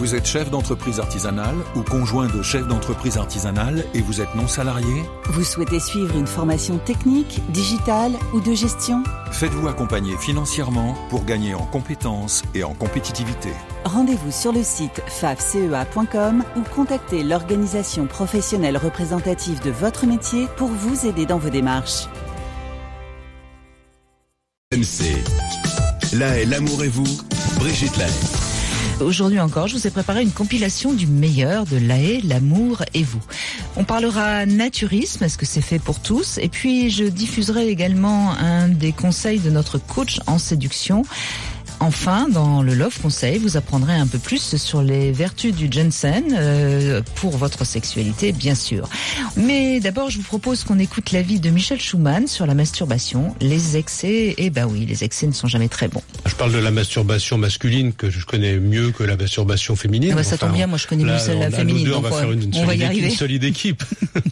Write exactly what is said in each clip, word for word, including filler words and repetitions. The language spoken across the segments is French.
Vous êtes chef d'entreprise artisanale ou conjoint de chef d'entreprise artisanale et vous êtes non salarié? Vous souhaitez suivre une formation technique, digitale ou de gestion? Faites-vous accompagner financièrement pour gagner en compétences et en compétitivité. Rendez-vous sur le site fafcea point com ou contactez l'organisation professionnelle représentative de votre métier pour vous aider dans vos démarches. M C. La Haye, l'amour et vous, Brigitte La Haye. Aujourd'hui encore, je vous ai préparé une compilation du meilleur de La Haye, l'amour et vous. On parlera naturisme, est-ce que c'est fait pour tous? Et puis je diffuserai également un des conseils de notre coach en séduction. Enfin, dans le Love Conseil, vous apprendrez un peu plus sur les vertus du ginseng euh, pour votre sexualité, bien sûr. Mais d'abord, je vous propose qu'on écoute l'avis de Michel Schumann sur la masturbation, les excès. Eh ben oui, les excès ne sont jamais très bons. Je parle de la masturbation masculine que je connais mieux que la masturbation féminine. Ah bah ça enfin, tombe bien, moi je connais là, mieux celle la féminine. Deux, on va faire une, une, on va y équipe, arriver. une solide équipe.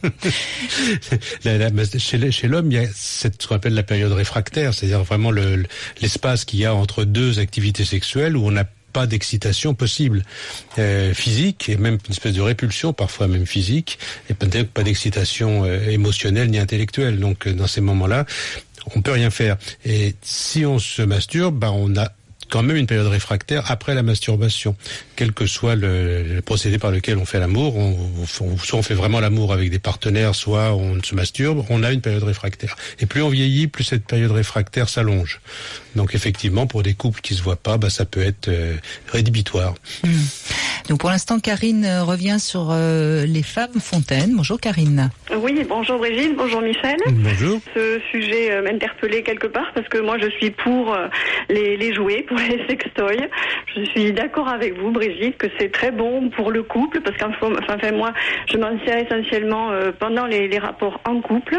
la, la, chez, chez l'homme, il y a cette, ce qu'on appelle la période réfractaire, c'est-à-dire vraiment le, l'espace qu'il y a entre deux activités sexuelles où on n'a pas d'excitation possible euh, physique et même une espèce de répulsion parfois même physique et peut-être pas d'excitation euh, émotionnelle ni intellectuelle. Donc euh, dans ces moments-là, on peut rien faire. Et si on se masturbe, bah on a quand même une période réfractaire après la masturbation, quel que soit le, le procédé par lequel on fait l'amour. On, on, soit on fait vraiment l'amour avec des partenaires, soit on se masturbe, on a une période réfractaire. Et plus on vieillit, plus cette période réfractaire s'allonge. Donc effectivement, pour des couples qui se voient pas, bah, ça peut être euh, rédhibitoire. Mmh. Donc pour l'instant, Karine revient sur euh, les femmes fontaines. Bonjour Karine. Oui, bonjour Brigitte, bonjour Michel. Bonjour. Ce sujet euh, m'interpellait quelque part parce que moi je suis pour euh, les, les jouets, pour les sextoys. Je suis d'accord avec vous Brigitte que c'est très bon pour le couple parce qu'enfin enfin, moi je m'en sers essentiellement euh, pendant les, les rapports en couple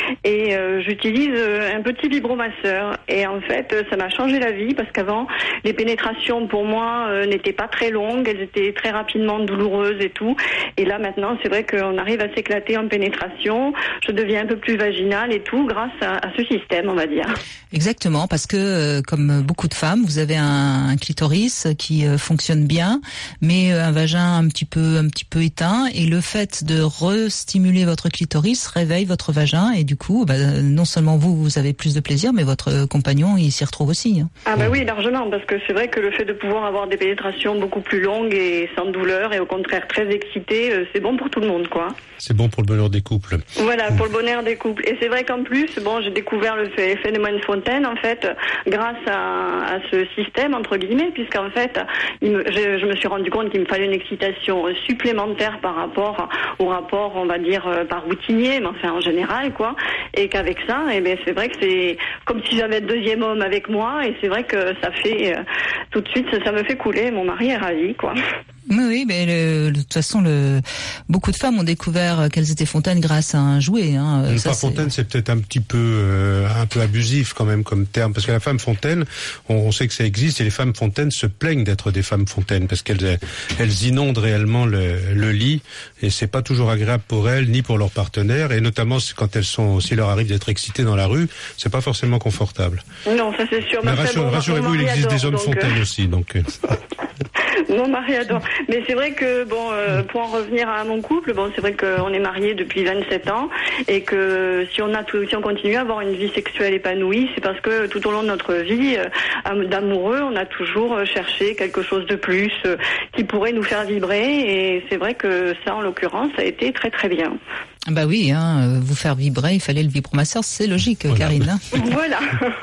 et euh, j'utilise euh, un petit vibromasseur et en fait euh, ça m'a changé la vie parce qu'avant les pénétrations pour moi euh, n'étaient pas très longues, elles étaient très rapidement douloureuses et tout et là maintenant c'est vrai qu'on arrive à s'éclater en pénétration, je deviens un peu plus vaginale et tout grâce à, à ce système on va dire. Exactement parce que euh, comme beaucoup de femmes vous avez un, un clitoris qui euh, fonctionne bien mais euh, un vagin un petit peu un petit peu éteint et le fait de restimuler votre clitoris réveille votre vagin et du coup bah, non seulement vous vous avez plus de plaisir mais votre compagnon il s'y retrouve aussi. Hein. Ah bah oui largement parce que c'est vrai que le fait de pouvoir avoir des pénétrations beaucoup plus longues et sans douleur et au contraire très excitées, euh, c'est bon pour tout le monde quoi. C'est bon pour le bonheur des couples. Voilà, pour le bonheur des couples. Et c'est vrai qu'en plus, bon, j'ai découvert le phénomène Fontaine, en fait, grâce à, à ce système, entre guillemets, puisqu'en fait, il me, je, je me suis rendu compte qu'il me fallait une excitation supplémentaire par rapport au rapport, on va dire, par routinier, mais enfin, en général, quoi. Et qu'avec ça, eh ben, c'est vrai que c'est comme si j'avais le deuxième homme avec moi, et c'est vrai que ça fait, euh, tout de suite, ça, ça me fait couler. Mon mari est ravi, quoi. Oui, oui, mais le, de toute façon, le, beaucoup de femmes ont découvert qu'elles étaient fontaines grâce à un jouet. Hein. Ça, pas c'est... fontaine, c'est peut-être un petit peu, euh, un peu abusif quand même comme terme, parce que la femme fontaine, on, on sait que ça existe, et les femmes fontaines se plaignent d'être des femmes fontaines, parce qu'elles, elles inondent réellement le, le lit, et c'est pas toujours agréable pour elles ni pour leurs partenaires, et notamment quand elles sont, s'il leur arrive d'être excitées dans la rue, c'est pas forcément confortable. Non, ça c'est sûr. Mais rassure, bon, rassurez-vous, il existe adore, des hommes donc... fontaines aussi, donc. Mon mari adore. Mais c'est vrai que, bon, euh, pour en revenir à mon couple, bon, c'est vrai qu'on est mariés depuis vingt-sept ans et que si on a tout, si on continue à avoir une vie sexuelle épanouie, c'est parce que tout au long de notre vie euh, d'amoureux, on a toujours cherché quelque chose de plus euh, qui pourrait nous faire vibrer et c'est vrai que ça, en l'occurrence, ça a été très très bien. Bah oui, hein, vous faire vibrer, il fallait le vibromasseur, c'est logique, voilà. Karine. Hein. Voilà.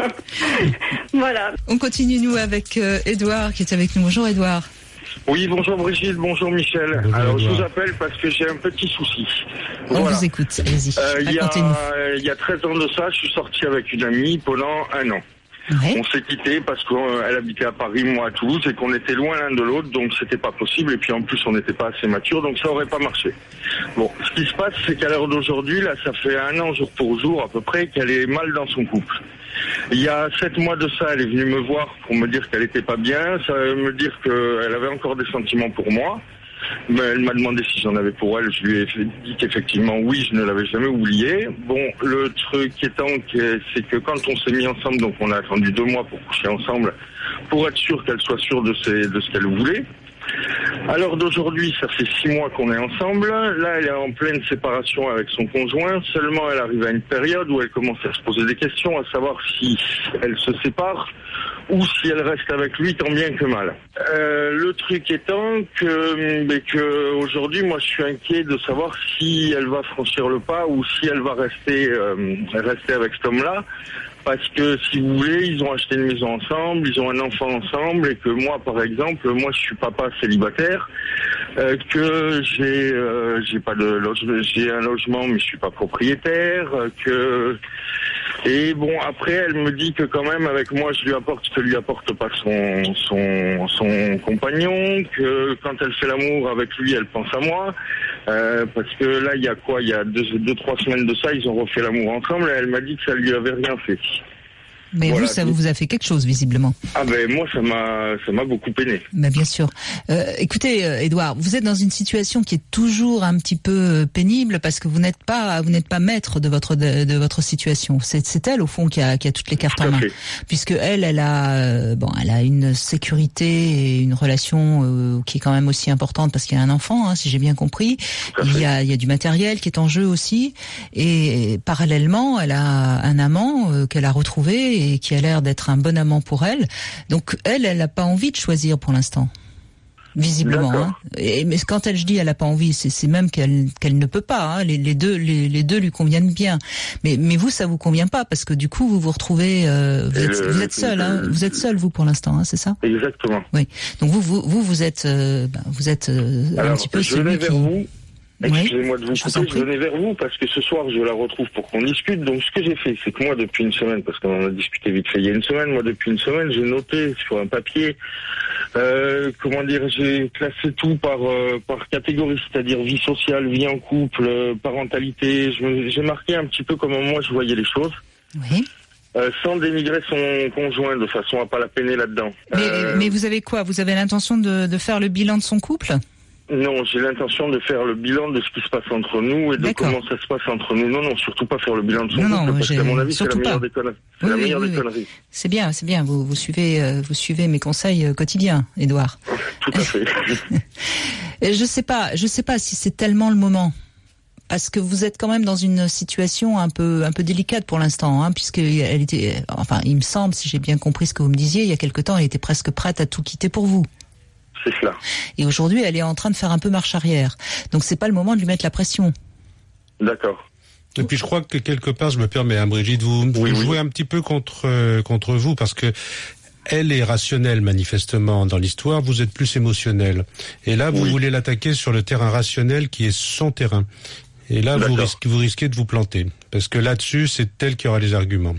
Voilà. On continue, nous, avec euh, Edouard qui est avec nous. Bonjour, Edouard. Oui, bonjour Brigitte, bonjour Michel. Bonjour, Alors, Edouard. je vous appelle parce que j'ai un petit souci. On voilà. vous écoute, allez-y, euh, racontez-nous. Il y a treize ans de ça, je suis sorti avec une amie pendant un an. Ouais. On s'est quitté parce qu'elle habitait à Paris, moi à Toulouse, et qu'on était loin l'un de l'autre, donc c'était pas possible. Et puis en plus, on n'était pas assez mature, donc ça aurait pas marché. Bon, ce qui se passe, c'est qu'à l'heure d'aujourd'hui, là, ça fait un an jour pour jour à peu près qu'elle est mal dans son couple. Il y a sept mois de ça, elle est venue me voir pour me dire qu'elle était pas bien, ça veut me dire qu'elle avait encore des sentiments pour moi. Mais elle m'a demandé si j'en avais pour elle, je lui ai dit qu'effectivement oui, je ne l'avais jamais oublié. Bon, le truc étant, c'est que quand on s'est mis ensemble, donc on a attendu deux mois pour coucher ensemble, pour être sûr qu'elle soit sûre de, ses, de ce qu'elle voulait. À l'heure d'aujourd'hui, ça fait six mois qu'on est ensemble. Là, elle est en pleine séparation avec son conjoint. Seulement, elle arrive à une période où elle commence à se poser des questions, à savoir si elle se sépare ou si elle reste avec lui, tant bien que mal. Euh, le truc étant que, mais que aujourd'hui, moi, je suis inquiet de savoir si elle va franchir le pas ou si elle va rester, euh, rester avec cet homme-là. Parce que, si vous voulez, ils ont acheté une maison ensemble, ils ont un enfant ensemble, et que moi, par exemple, moi, je suis papa célibataire, euh, que j'ai, euh, j'ai pas de logement, j'ai un logement, mais je suis pas propriétaire, euh, que, et bon, après, elle me dit que quand même, avec moi, je lui apporte ce que lui apporte pas son, son, son compagnon, que quand elle fait l'amour avec lui, elle pense à moi. Euh, parce que là, il y a quoi? Il y a deux, deux, trois semaines de ça, ils ont refait l'amour ensemble et elle m'a dit que ça lui avait rien fait. Mais voilà, vous, ça vous a fait quelque chose, visiblement. Ah ben moi, ça m'a, ça m'a beaucoup peiné. Ben bien sûr. Euh, écoutez, euh, Édouard, vous êtes dans une situation qui est toujours un petit peu pénible parce que vous n'êtes pas, vous n'êtes pas maître de votre de, de votre situation. C'est, c'est elle au fond qui a, qui a toutes les cartes en main, puisque elle, elle a, euh, bon, elle a une sécurité et une relation euh, qui est quand même aussi importante parce qu'il y a un enfant, hein, si j'ai bien compris. Il y a, il y a du matériel qui est en jeu aussi, et, et parallèlement, elle a un amant euh, qu'elle a retrouvé et qui a l'air d'être un bon amant pour elle. Donc elle, elle n'a pas envie de choisir pour l'instant, visiblement. Hein. Et mais quand elle, je dis, elle n'a pas envie, c'est, c'est même qu'elle qu'elle ne peut pas. Hein. Les, les deux, les, les deux lui conviennent bien. Mais mais vous, ça vous convient pas parce que du coup, vous vous retrouvez, euh, vous, êtes, le, vous êtes seul. Hein. Vous êtes seul vous pour l'instant, hein, c'est ça? Exactement. Oui. Donc vous vous vous, vous êtes euh, ben, vous êtes euh, Alors, un petit peu je celui venais vers qui. vous. Excusez-moi oui, de vous couper, je venais vers vous parce que ce soir je la retrouve pour qu'on discute. Donc ce que j'ai fait, c'est que moi depuis une semaine, parce qu'on en a discuté vite fait il y a une semaine, moi depuis une semaine j'ai noté sur un papier, euh, comment dire, j'ai classé tout par euh, par catégorie, c'est-à-dire vie sociale, vie en couple, euh, parentalité. Je me, j'ai marqué un petit peu comment moi je voyais les choses. Oui. Euh, sans dénigrer son conjoint de façon à pas la peiner là-dedans. Mais, euh, mais vous avez quoi? Vous avez l'intention de, de faire le bilan de son couple? Non, j'ai l'intention de faire le bilan de ce qui se passe entre nous et de D'accord. comment ça se passe entre nous. Non, non, surtout pas faire le bilan de son Non, couple, non, parce j'ai- qu'à mon avis, c'est la surtout meilleure pas. des conneries. C'est Oui, la oui, meilleure oui, des oui. conneries. C'est bien, c'est bien. Vous, vous suivez, euh, vous suivez mes conseils euh, quotidiens, Édouard. Tout à fait. Et je sais pas, je sais pas si c'est tellement le moment. Parce que vous êtes quand même dans une situation un peu un peu délicate pour l'instant, hein, puisque elle était, enfin, il me semble, si j'ai bien compris ce que vous me disiez, il y a quelque temps, elle était presque prête à tout quitter pour vous. C'est cela. Et aujourd'hui, elle est en train de faire un peu marche arrière. Donc c'est pas le moment de lui mettre la pression. D'accord. Et puis je crois que quelque part, je me permets, hein, Brigitte, vous, vous Oui, oui. jouez un petit peu contre euh, contre vous parce que elle est rationnelle manifestement dans l'histoire, vous êtes plus émotionnel. Et là, vous Oui. voulez l'attaquer sur le terrain rationnel qui est son terrain. Et là, vous D'accord. risquez, vous risquez de vous planter parce que là-dessus, c'est elle qui aura les arguments.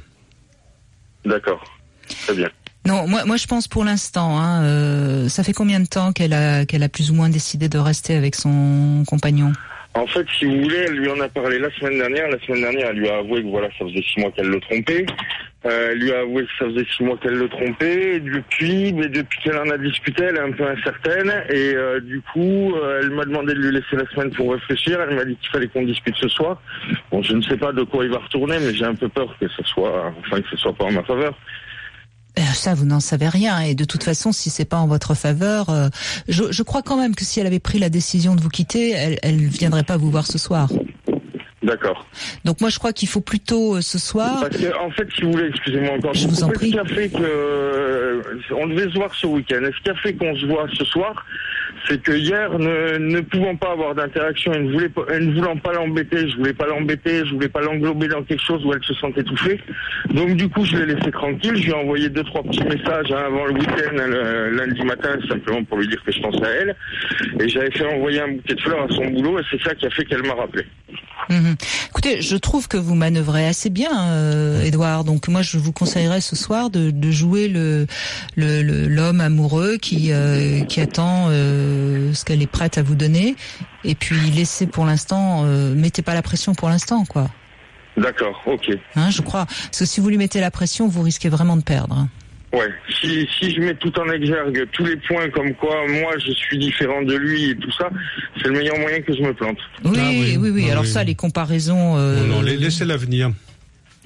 D'accord. Très bien. Non, moi, moi je pense pour l'instant. Hein, euh, ça fait combien de temps qu'elle a qu'elle a plus ou moins décidé de rester avec son compagnon? En fait, si vous voulez, elle lui en a parlé la semaine dernière. La semaine dernière, elle lui a avoué que voilà, ça faisait six mois qu'elle le trompait. Euh, elle lui a avoué que ça faisait six mois qu'elle le trompait. Et depuis, mais depuis qu'elle en a discuté, elle est un peu incertaine. Et euh, du coup, euh, elle m'a demandé de lui laisser la semaine pour réfléchir. Elle m'a dit qu'il fallait qu'on discute ce soir. Bon, je ne sais pas de quoi il va retourner, mais j'ai un peu peur que ce soit, enfin, que ce soit pas en ma faveur. Euh, Ça, vous n'en savez rien. Et de toute façon, si c'est pas en votre faveur, euh, je, je crois quand même que si elle avait pris la décision de vous quitter, elle, elle viendrait pas vous voir ce soir. D'accord. Donc moi, je crois qu'il faut plutôt euh, ce soir. Parce que, en fait, si vous voulez, excusez-moi encore, Je vous en prie. ce qui a fait que euh, on devait se voir ce week-end. Et ce qui a fait qu'on se voit ce soir, c'est que hier, ne, ne pouvant pas avoir d'interaction et ne, voulait pas, et ne voulant pas l'embêter, je voulais pas l'embêter, je voulais pas l'englober dans quelque chose où elle se sentait étouffée. Donc du coup, je l'ai laissé tranquille. Je lui ai envoyé deux, trois petits messages hein, avant le week-end, le, lundi matin, simplement pour lui dire que je pensais à elle. Et j'avais fait envoyer un bouquet de fleurs à son boulot et c'est ça qui a fait qu'elle m'a rappelé. Mhm. Écoutez, je trouve que vous manœuvrez assez bien, euh, Édouard. Donc moi, je vous conseillerais ce soir de, de jouer le, le, le l'homme amoureux qui euh, qui attend euh, ce qu'elle est prête à vous donner, et puis laissez pour l'instant, euh, mettez pas la pression pour l'instant, quoi. D'accord, ok. Hein, je crois. Parce que si vous lui mettez la pression, vous risquez vraiment de perdre. Hein. Ouais, si, si je mets tout en exergue, tous les points comme quoi moi je suis différent de lui et tout ça, c'est le meilleur moyen que je me plante. Oui, Ah oui, oui, oui, oui. ah Alors oui. ça, les comparaisons. Euh... Non, non, laissez l'avenir.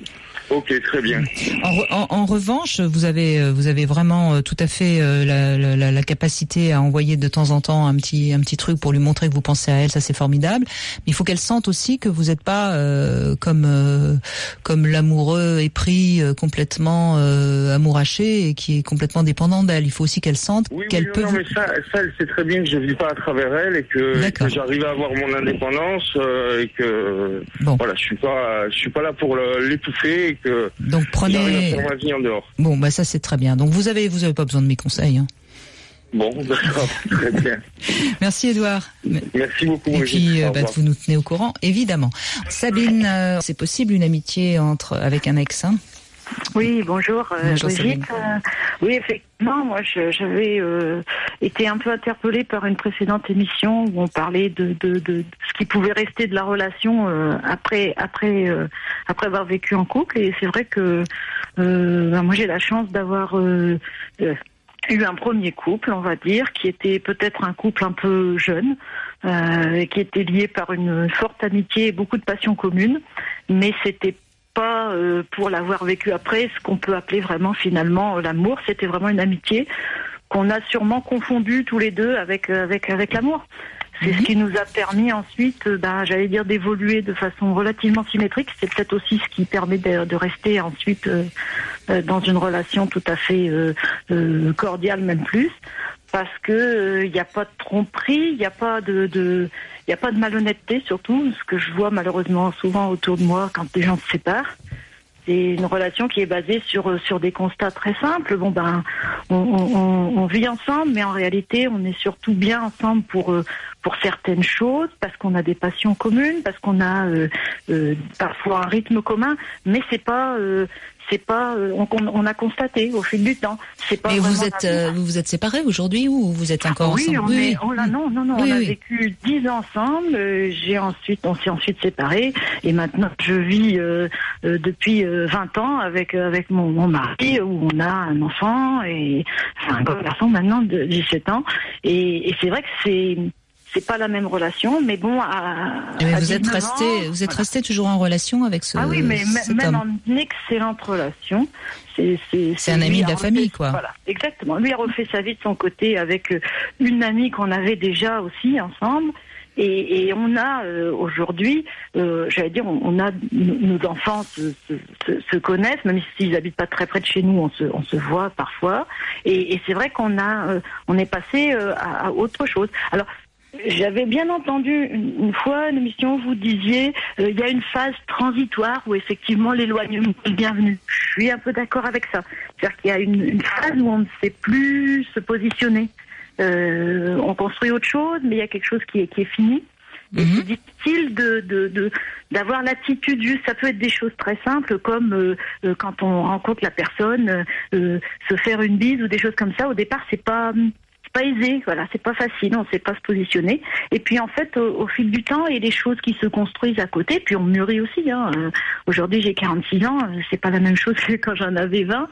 Ok, très bien. En, re, en, en revanche, vous avez vous avez vraiment tout à fait la, la, la capacité à envoyer de temps en temps un petit un petit truc pour lui montrer que vous pensez à elle, ça c'est formidable. Mais il faut qu'elle sente aussi que vous n'êtes pas euh, comme euh, comme l'amoureux épris euh, complètement euh, amouraché et qui est complètement dépendant d'elle. Il faut aussi qu'elle sente oui, qu'elle oui, peut. Non, vous... mais ça, ça, elle sait très bien que je vis pas à travers elle et que, et que j'arrive à avoir mon indépendance euh, et que bon. Voilà, je suis pas je suis pas là pour le, l'étouffer. Que Donc prenez. Ma vie en dehors. Bon, bah ça c'est très bien. Donc vous avez vous avez pas besoin de mes conseils. Hein. Bon, d'accord, très bien. Merci Édouard. Merci beaucoup. Et puis euh, bah, vous nous tenez au courant, évidemment. Sabine, euh, c'est possible une amitié entre avec un ex, hein? Oui, bonjour, euh, bonjour Brigitte. Euh, oui, effectivement, moi je, j'avais euh, été un peu interpellée par une précédente émission où on parlait de, de, de, de ce qui pouvait rester de la relation euh, après après euh, après avoir vécu en couple. Et c'est vrai que euh, ben, moi j'ai la chance d'avoir euh, euh, eu un premier couple, on va dire, qui était peut-être un couple un peu jeune, euh, qui était lié par une forte amitié et beaucoup de passions communes, mais c'était pas euh, pour l'avoir vécu après ce qu'on peut appeler vraiment finalement l'amour. C'était vraiment une amitié qu'on a sûrement confondue tous les deux avec euh, avec avec l'amour. C'est mmh. ce qui nous a permis ensuite, euh, ben, j'allais dire, d'évoluer de façon relativement symétrique. C'est peut-être aussi ce qui permet de, de rester ensuite euh, euh, dans une relation tout à fait euh, euh, cordiale, même plus, parce que il euh, n'y a pas de tromperie, il n'y a pas de, de il n'y a pas de malhonnêteté, surtout, ce que je vois malheureusement souvent autour de moi quand les gens se séparent. C'est une relation qui est basée sur sur des constats très simples. Bon ben, on, on, on vit ensemble, mais en réalité, on est surtout bien ensemble pour pour certaines choses, parce qu'on a des passions communes, parce qu'on a euh, euh, parfois un rythme commun, mais c'est pas euh, c'est pas euh, on, on a constaté au fil du temps. C'est pas. Mais vous êtes euh, vous vous êtes séparés aujourd'hui ou vous êtes encore oui, ensemble? On oui, est, on a, non, non, non, oui, on a oui. vécu dix ans ensemble. Euh, j'ai ensuite, on s'est ensuite séparés, et maintenant je vis euh, euh, depuis euh, vingt ans avec avec mon, mon mari, où on a un enfant et enfin, un grand garçon maintenant de dix-sept ans. Et, et c'est vrai que c'est c'est pas la même relation, mais bon. À, mais à vous êtes resté, ans, vous êtes voilà. resté toujours en relation avec ce. Ah oui, mais même homme. en excellente relation. C'est, c'est, c'est un ami de la refait, famille, quoi. Voilà, exactement. Lui a refait sa vie de son côté avec une amie qu'on avait déjà aussi ensemble. Et, et on a euh, aujourd'hui, euh, j'allais dire, on, on a nos enfants se, se, se, se connaissent, même s'ils habitent pas très près de chez nous, on se, on se voit parfois. Et, et c'est vrai qu'on a, euh, on est passé euh, à, à autre chose. Alors. J'avais bien entendu une, une fois une émission où vous disiez euh, il y a une phase transitoire où effectivement l'éloignement est bienvenu. Je suis un peu d'accord avec ça. C'est-à-dire qu'il y a une, une phase où on ne sait plus se positionner. Euh, on construit autre chose, mais il y a quelque chose qui est, qui est fini. Et mm-hmm. c'est difficile de, de, de, d'avoir l'attitude juste. Ça peut être des choses très simples comme euh, euh, quand on rencontre la personne, euh, se faire une bise ou des choses comme ça. Au départ, c'est pas... pas aisé, voilà, c'est pas facile, on sait pas se positionner. Et puis en fait, au, au fil du temps, il y a des choses qui se construisent à côté, puis on mûrit aussi. Hein. Euh, aujourd'hui, j'ai quarante-six ans, c'est pas la même chose que quand j'en avais vingt.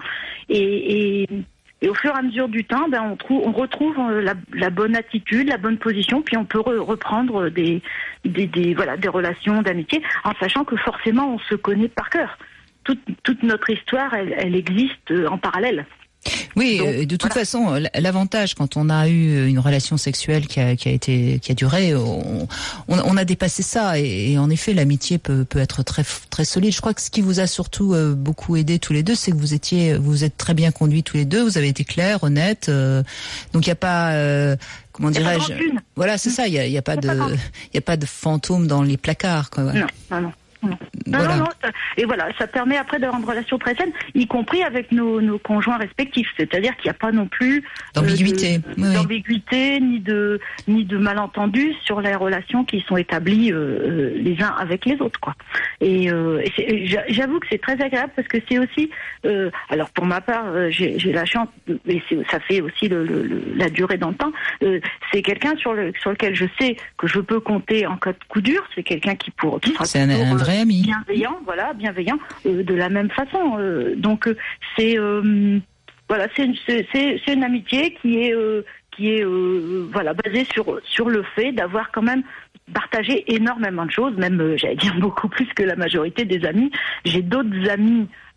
Et, et, et au fur et à mesure du temps, ben on trouve, on retrouve la, la bonne attitude, la bonne position, puis on peut re, reprendre des, des, des, voilà, des relations d'amitié, en sachant que forcément, on se connaît par cœur. Toute, toute notre histoire, elle, elle existe en parallèle. Oui, Donc, de toute voilà. façon, l'avantage quand on a eu une relation sexuelle qui a, qui a été, qui a duré, on, on a dépassé ça et, et en effet, l'amitié peut, peut être très, très solide. Je crois que ce qui vous a surtout euh, beaucoup aidé tous les deux, c'est que vous étiez, vous êtes très bien conduits tous les deux. Vous avez été clairs, honnêtes. Euh, donc il n'y a pas, euh, comment dirais-je, voilà, c'est ça. Il y a, il y a pas de, il y a pas de fantôme dans les placards, quoi. Non, non, non. Non, voilà. non, non, ça, et voilà, ça permet après d'avoir une relation très saine, y compris avec nos, nos conjoints respectifs. C'est-à-dire qu'il n'y a pas non plus d'ambiguïté, euh, de, oui. d'ambiguïté ni de ni de malentendus sur les relations qui sont établies euh, les uns avec les autres, quoi. Et, euh, et c'est, j'avoue que c'est très agréable parce que c'est aussi, euh, alors pour ma part, euh, j'ai, j'ai la chance, et c'est, ça fait aussi le, le, le, la durée dans le temps. Euh, c'est quelqu'un sur le sur lequel je sais que je peux compter en cas de coup dur. C'est quelqu'un qui pour qui sera c'est un, un vrai ami. Bienveillant, voilà, bienveillant, euh, de la même façon. Euh, donc euh, c'est euh, voilà, c'est une, c'est, c'est une amitié qui est euh, qui est euh, voilà basée sur sur le fait d'avoir quand même partagé énormément de choses, même euh, j'allais dire beaucoup plus que la majorité des amis. J'ai d'autres amis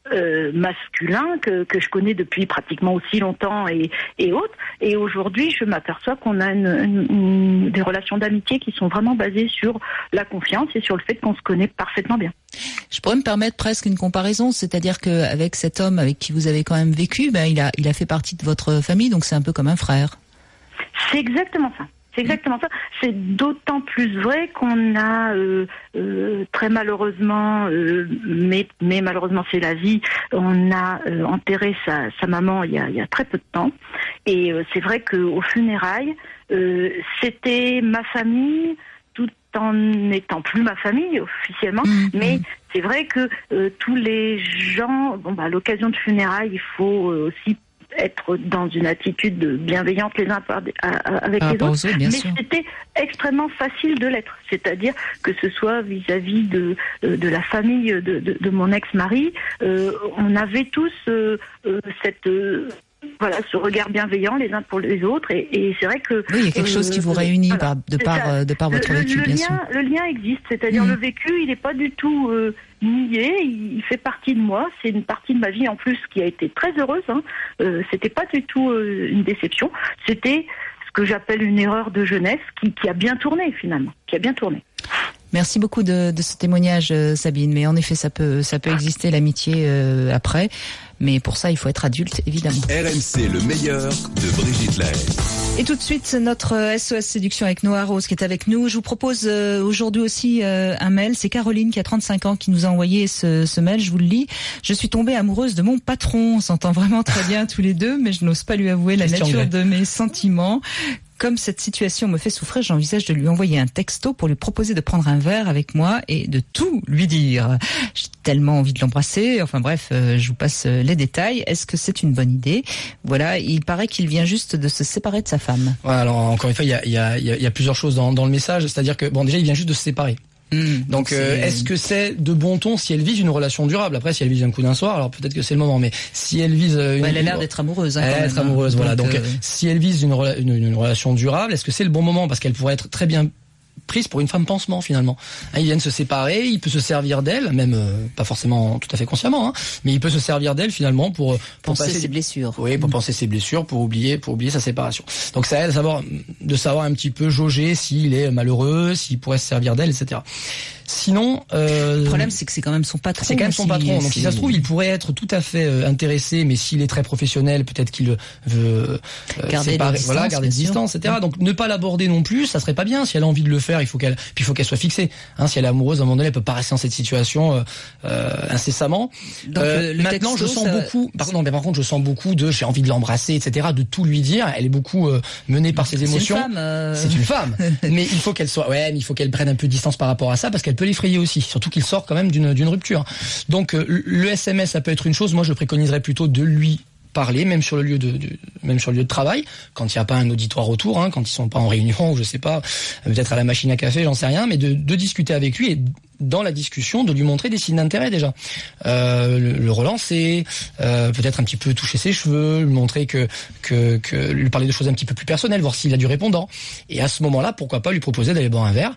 euh, masculin que, que je connais depuis pratiquement aussi longtemps et, et autres. Et aujourd'hui, je m'aperçois qu'on a une, une, une, des relations d'amitié qui sont vraiment basées sur la confiance et sur le fait qu'on se connaît parfaitement bien. Je pourrais me permettre presque une comparaison, c'est-à-dire qu'avec cet homme avec qui vous avez quand même vécu, ben, il a, il a fait partie de votre famille, donc c'est un peu comme un frère. C'est exactement ça. C'est exactement ça. C'est d'autant plus vrai qu'on a euh, euh, très malheureusement, euh, mais, mais malheureusement c'est la vie, on a euh, enterré sa, sa maman il y, a, il y a très peu de temps. Et euh, c'est vrai qu'aux funérailles, euh, c'était ma famille, tout en n'étant plus ma famille officiellement, mmh, mais mmh. c'est vrai que euh, tous les gens, bon bah à l'occasion de funérailles, il faut euh, aussi être dans une attitude bienveillante les uns avec ah, les autres, eux, mais sûr. C'était extrêmement facile de l'être, c'est-à-dire que ce soit vis-à-vis de de la famille de, de, de mon ex-mari, euh, on avait tous euh, euh, cette euh, voilà, ce regard bienveillant les uns pour les autres, et, et c'est vrai que oui, il y a quelque euh, chose qui vous réunit voilà, par, de par de par votre le, vécu, le bien lien, sûr. Le lien existe, c'est-à-dire mmh. le vécu, il n'est pas du tout euh, nié, il fait partie de moi, c'est une partie de ma vie en plus qui a été très heureuse. Hein. Euh, c'était pas du tout euh, une déception, c'était ce que j'appelle une erreur de jeunesse qui, qui a bien tourné finalement, qui a bien tourné. Merci beaucoup de, de ce témoignage, Sabine. Mais en effet, ça peut, ça peut exister l'amitié euh, après. Mais pour ça, il faut être adulte, évidemment. R M C, le meilleur de Brigitte Lahaye. Et tout de suite, notre S O S Séduction avec Noah Rose qui est avec nous. Je vous propose euh, aujourd'hui aussi euh, un mail. C'est Caroline qui a trente-cinq ans qui nous a envoyé ce, ce mail. Je vous le lis. Je suis tombée amoureuse de mon patron. On s'entend vraiment très bien tous les deux, mais je n'ose pas lui avouer la nature de mes sentiments. Comme cette situation me fait souffrir, j'envisage de lui envoyer un texto pour lui proposer de prendre un verre avec moi et de tout lui dire. J'ai tellement envie de l'embrasser. Enfin bref, euh, je vous passe les détails. Est-ce que c'est une bonne idée? Voilà, il paraît qu'il vient juste de se séparer de sa femme. Ouais, alors encore une fois, il y a, il y a, il y a plusieurs choses dans, dans le message. C'est-à-dire que bon, déjà, il vient juste de se séparer. Mmh, donc euh, est-ce que c'est de bon ton si elle vise une relation durable? Après, si elle vise un coup d'un soir, alors peut-être que c'est le moment, mais si elle vise une... bah, elle a l'air d'être amoureuse hein, elle quand être même, amoureuse hein. voilà donc, donc euh... si elle vise une, une, une relation durable, est-ce que c'est le bon moment? Parce qu'elle pourrait être très bien prise pour une femme pansement finalement. Hein, ils viennent se séparer, il peut se servir d'elle, même euh, pas forcément tout à fait consciemment, hein, mais il peut se servir d'elle finalement pour, pour penser passer ses blessures. Oui, pour mmh. penser ses blessures, pour oublier, pour oublier sa séparation. Donc ça aide à savoir, de savoir un petit peu jauger s'il est malheureux, s'il pourrait se servir d'elle, et cetera. Sinon, euh, le problème c'est que c'est quand même son patron. C'est quand même son patron. Donc si ça se trouve, il pourrait être tout à fait euh, intéressé, mais s'il est très professionnel, peut-être qu'il veut euh, garder séparer, voilà, garder de distance, et cetera. Donc ne pas l'aborder non plus, ça serait pas bien. Si elle a envie de le faire, il faut qu'elle, puis il faut qu'elle soit fixée. Hein, si elle est amoureuse, à un moment donné, elle peut pas rester dans cette situation euh, euh, incessamment. Donc, euh, le maintenant, texto, je sens ça... beaucoup. Pardon, mais par contre, je sens beaucoup de, j'ai envie de l'embrasser, et cetera. De tout lui dire. Elle est beaucoup euh, menée par ses émotions. C'est une femme. Euh... C'est une femme. Mais il faut qu'elle soit, ouais, mais il faut qu'elle prenne un peu de distance par rapport à ça, parce qu'elle peut l'effrayer aussi. Surtout qu'il sort quand même d'une d'une rupture. Donc euh, le S M S, ça peut être une chose. Moi, je préconiserais plutôt de lui parler, même sur le lieu de, de même sur le lieu de travail, quand il n'y a pas un auditoire autour, hein, quand ils sont pas en réunion, ou je sais pas, peut-être à la machine à café, j'en sais rien, mais de, de discuter avec lui et dans la discussion de lui montrer des signes d'intérêt déjà, euh, le, le relancer, euh, peut-être un petit peu toucher ses cheveux, lui montrer que que que lui parler de choses un petit peu plus personnelles, voir s'il a du répondant. Et à ce moment-là, pourquoi pas lui proposer d'aller boire un verre.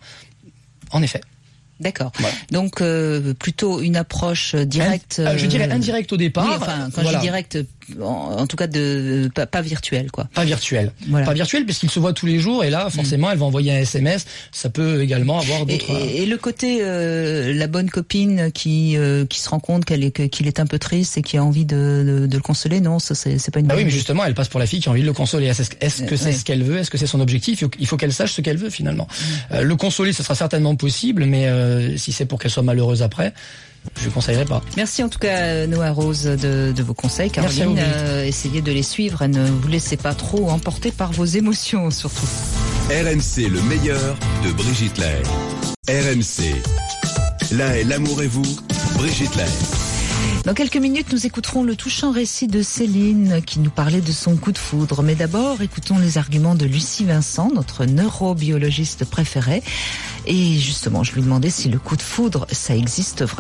En effet. D'accord. Voilà. Donc euh, plutôt une approche directe. Euh, je dirais indirecte au départ. Oui, enfin, quand voilà. je dis directe, en, en tout cas de pas, pas virtuelle, quoi. Pas virtuelle. Voilà. Pas virtuelle, parce qu'ils se voient tous les jours, et là, forcément, mmh. elle va envoyer un S M S. Ça peut également avoir d'autres. Et, et, et le côté euh, la bonne copine qui euh, qui se rend compte qu'elle est qu'il est un peu triste et qui a envie de de, de le consoler, non, ça c'est c'est pas une. Bah bonne oui, mais idée. justement, elle passe pour la fille qui a envie de le consoler. Est-ce, est-ce que c'est ouais. ce qu'elle veut? Est-ce que c'est son objectif? Il faut, il faut qu'elle sache ce qu'elle veut finalement. Mmh. Euh, le consoler, ce sera certainement possible, mais euh, si c'est pour qu'elle soit malheureuse après, je ne conseillerais pas. Merci en tout cas Noah Rose de, de vos conseils, Caroline. Euh, essayez de les suivre et ne vous laissez pas trop emporter par vos émotions surtout. R M C, le meilleur de Brigitte Lahaye. R M C, Lahaye, l'amour et vous, Brigitte Lahaye. Dans quelques minutes, nous écouterons le touchant récit de Céline qui nous parlait de son coup de foudre. Mais d'abord, écoutons les arguments de Lucie Vincent, notre neurobiologiste préférée. Et justement, je lui demandais si le coup de foudre, ça existe vraiment.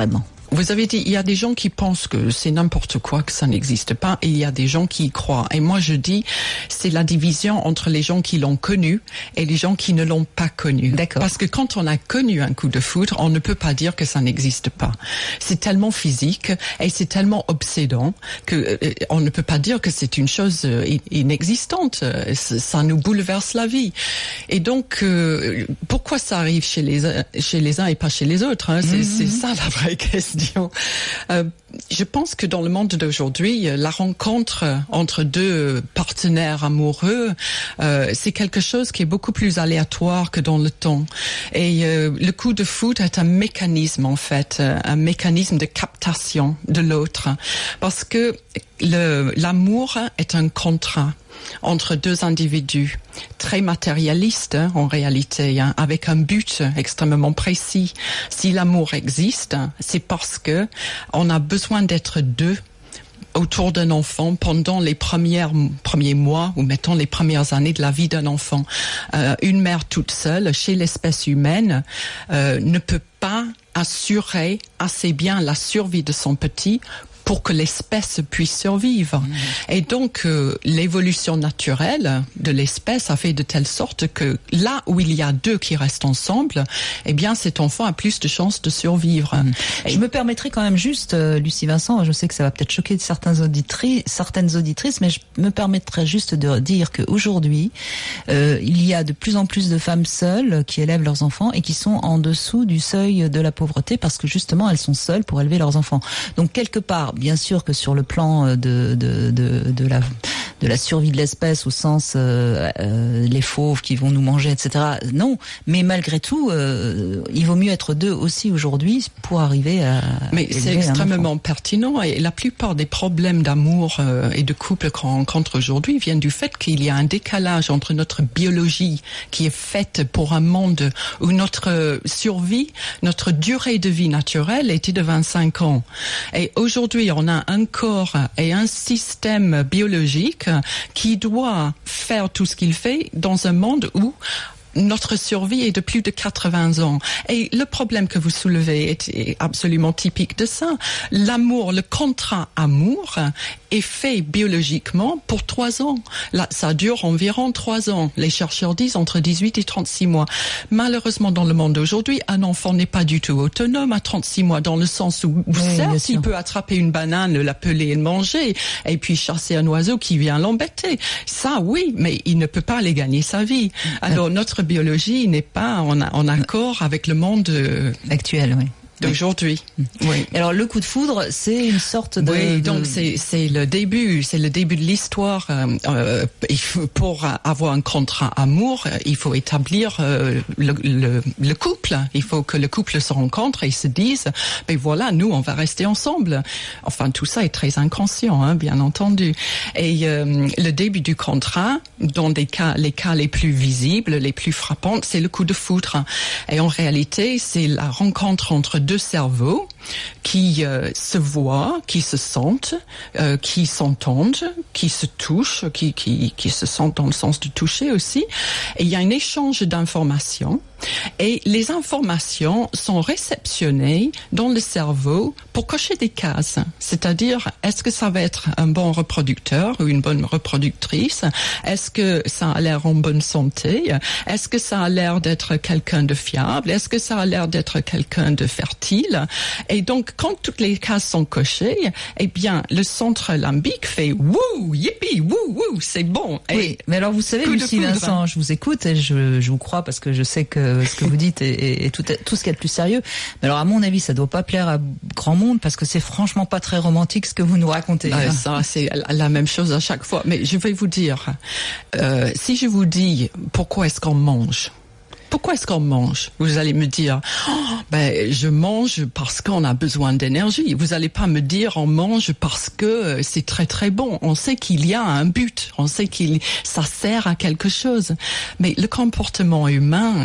Vous avez dit, il y a des gens qui pensent que c'est n'importe quoi, que ça n'existe pas, et il y a des gens qui y croient. Et moi, je dis, c'est la division entre les gens qui l'ont connu et les gens qui ne l'ont pas connu. D'accord. Parce que quand on a connu un coup de foudre, on ne peut pas dire que ça n'existe pas. C'est tellement physique et c'est tellement obsédant que euh, on ne peut pas dire que c'est une chose euh, inexistante. Ça nous bouleverse la vie. Et donc, euh, pourquoi ça arrive chez les chez les uns et pas chez les autres, hein? C'est, mm-hmm. c'est ça la vraie question. Euh, je pense que dans le monde d'aujourd'hui, la rencontre entre deux partenaires amoureux, euh, c'est quelque chose qui est beaucoup plus aléatoire que dans le temps. Et euh, le coup de foudre est un mécanisme, en fait, un mécanisme de captation de l'autre. Parce que le, l'amour est un contrat entre deux individus très matérialistes, hein, en réalité, hein, avec un but extrêmement précis. Si l'amour existe, c'est parce que on a besoin d'être deux autour d'un enfant pendant les premières premiers mois ou mettons les premières années de la vie d'un enfant. Euh, une mère toute seule chez l'espèce humaine euh, ne peut pas assurer assez bien la survie de son petit pour que l'espèce puisse survivre. Mmh. Et donc, euh, l'évolution naturelle de l'espèce a fait de telle sorte que là où il y a deux qui restent ensemble, eh bien, cet enfant a plus de chances de survivre. Mmh. Et je me permettrai quand même juste, euh, Lucie Vincent, je sais que ça va peut-être choquer certains auditri- certaines auditrices, mais je me permettrai juste de dire qu'aujourd'hui, euh, il y a de plus en plus de femmes seules qui élèvent leurs enfants et qui sont en dessous du seuil de la pauvreté parce que justement, elles sont seules pour élever leurs enfants. Donc, quelque part, bien sûr que sur le plan de de de, de la de la survie de l'espèce au sens euh, euh, les fauves qui vont nous manger, et cetera. Non, mais malgré tout, euh, il vaut mieux être deux aussi aujourd'hui pour arriver à. Mais c'est extrêmement pertinent et la plupart des problèmes d'amour euh, et de couple qu'on rencontre aujourd'hui viennent du fait qu'il y a un décalage entre notre biologie qui est faite pour un monde où notre survie, notre durée de vie naturelle était de vingt-cinq ans. Et aujourd'hui, on a un corps et un système biologique qui doit faire tout ce qu'il fait dans un monde où notre survie est de plus de quatre-vingts ans. Et le problème que vous soulevez est absolument typique de ça. L'amour, le contrat amour est fait biologiquement pour trois ans. Là, ça dure environ trois ans. Les chercheurs disent entre dix-huit et trente-six mois. Malheureusement, dans le monde d'aujourd'hui, un enfant n'est pas du tout autonome à trente-six mois, dans le sens où, oui, certes, il peut attraper une banane, la peler et le manger, et puis chasser un oiseau qui vient l'embêter. Ça, oui, mais il ne peut pas aller gagner sa vie. Alors, notre biologie n'est pas en, en accord avec le monde euh, actuel, oui. d'aujourd'hui. Oui. Alors le coup de foudre, c'est une sorte de. Oui, de... donc c'est c'est le début, c'est le début de l'histoire. Euh, euh, il faut, pour avoir un contrat amour, il faut établir euh, le, le le couple. Il faut que le couple se rencontre et se dise, ben voilà, nous on va rester ensemble. Enfin tout ça est très inconscient, hein, bien entendu. Et euh, le début du contrat, dans des cas, les cas les plus visibles, les plus frappants, c'est le coup de foudre. Et en réalité, c'est la rencontre entre deux cerveaux qui euh, se voient, qui se sentent, euh, qui s'entendent, qui se touchent, qui, qui, qui se sentent dans le sens de toucher aussi. Et il y a un échange d'informations. Et les informations sont réceptionnées dans le cerveau pour cocher des cases. C'est-à-dire, est-ce que ça va être un bon reproducteur ou une bonne reproductrice? Est-ce que ça a l'air en bonne santé? Est-ce que ça a l'air d'être quelqu'un de fiable? Est-ce que ça a l'air d'être quelqu'un de fertile? Et donc, quand toutes les cases sont cochées, eh bien, le centre limbique fait wouh, yippee, wouh, wouh, c'est bon. Et oui, mais alors vous savez, Lucie Vincent, je vous écoute et je, je vous crois parce que je sais que ce que vous dites est, est tout, tout ce qu'il y a de plus sérieux. Mais alors, à mon avis, ça doit pas plaire à grand monde parce que c'est franchement pas très romantique ce que vous nous racontez. Euh, ça, c'est la même chose à chaque fois. Mais je vais vous dire, euh, si je vous dis pourquoi est-ce qu'on mange? Pourquoi est-ce qu'on mange? Vous allez me dire, oh, ben, je mange parce qu'on a besoin d'énergie. Vous allez pas me dire, on mange parce que c'est très très bon. On sait qu'il y a un but. On sait qu'il, ça sert à quelque chose. Mais le comportement humain,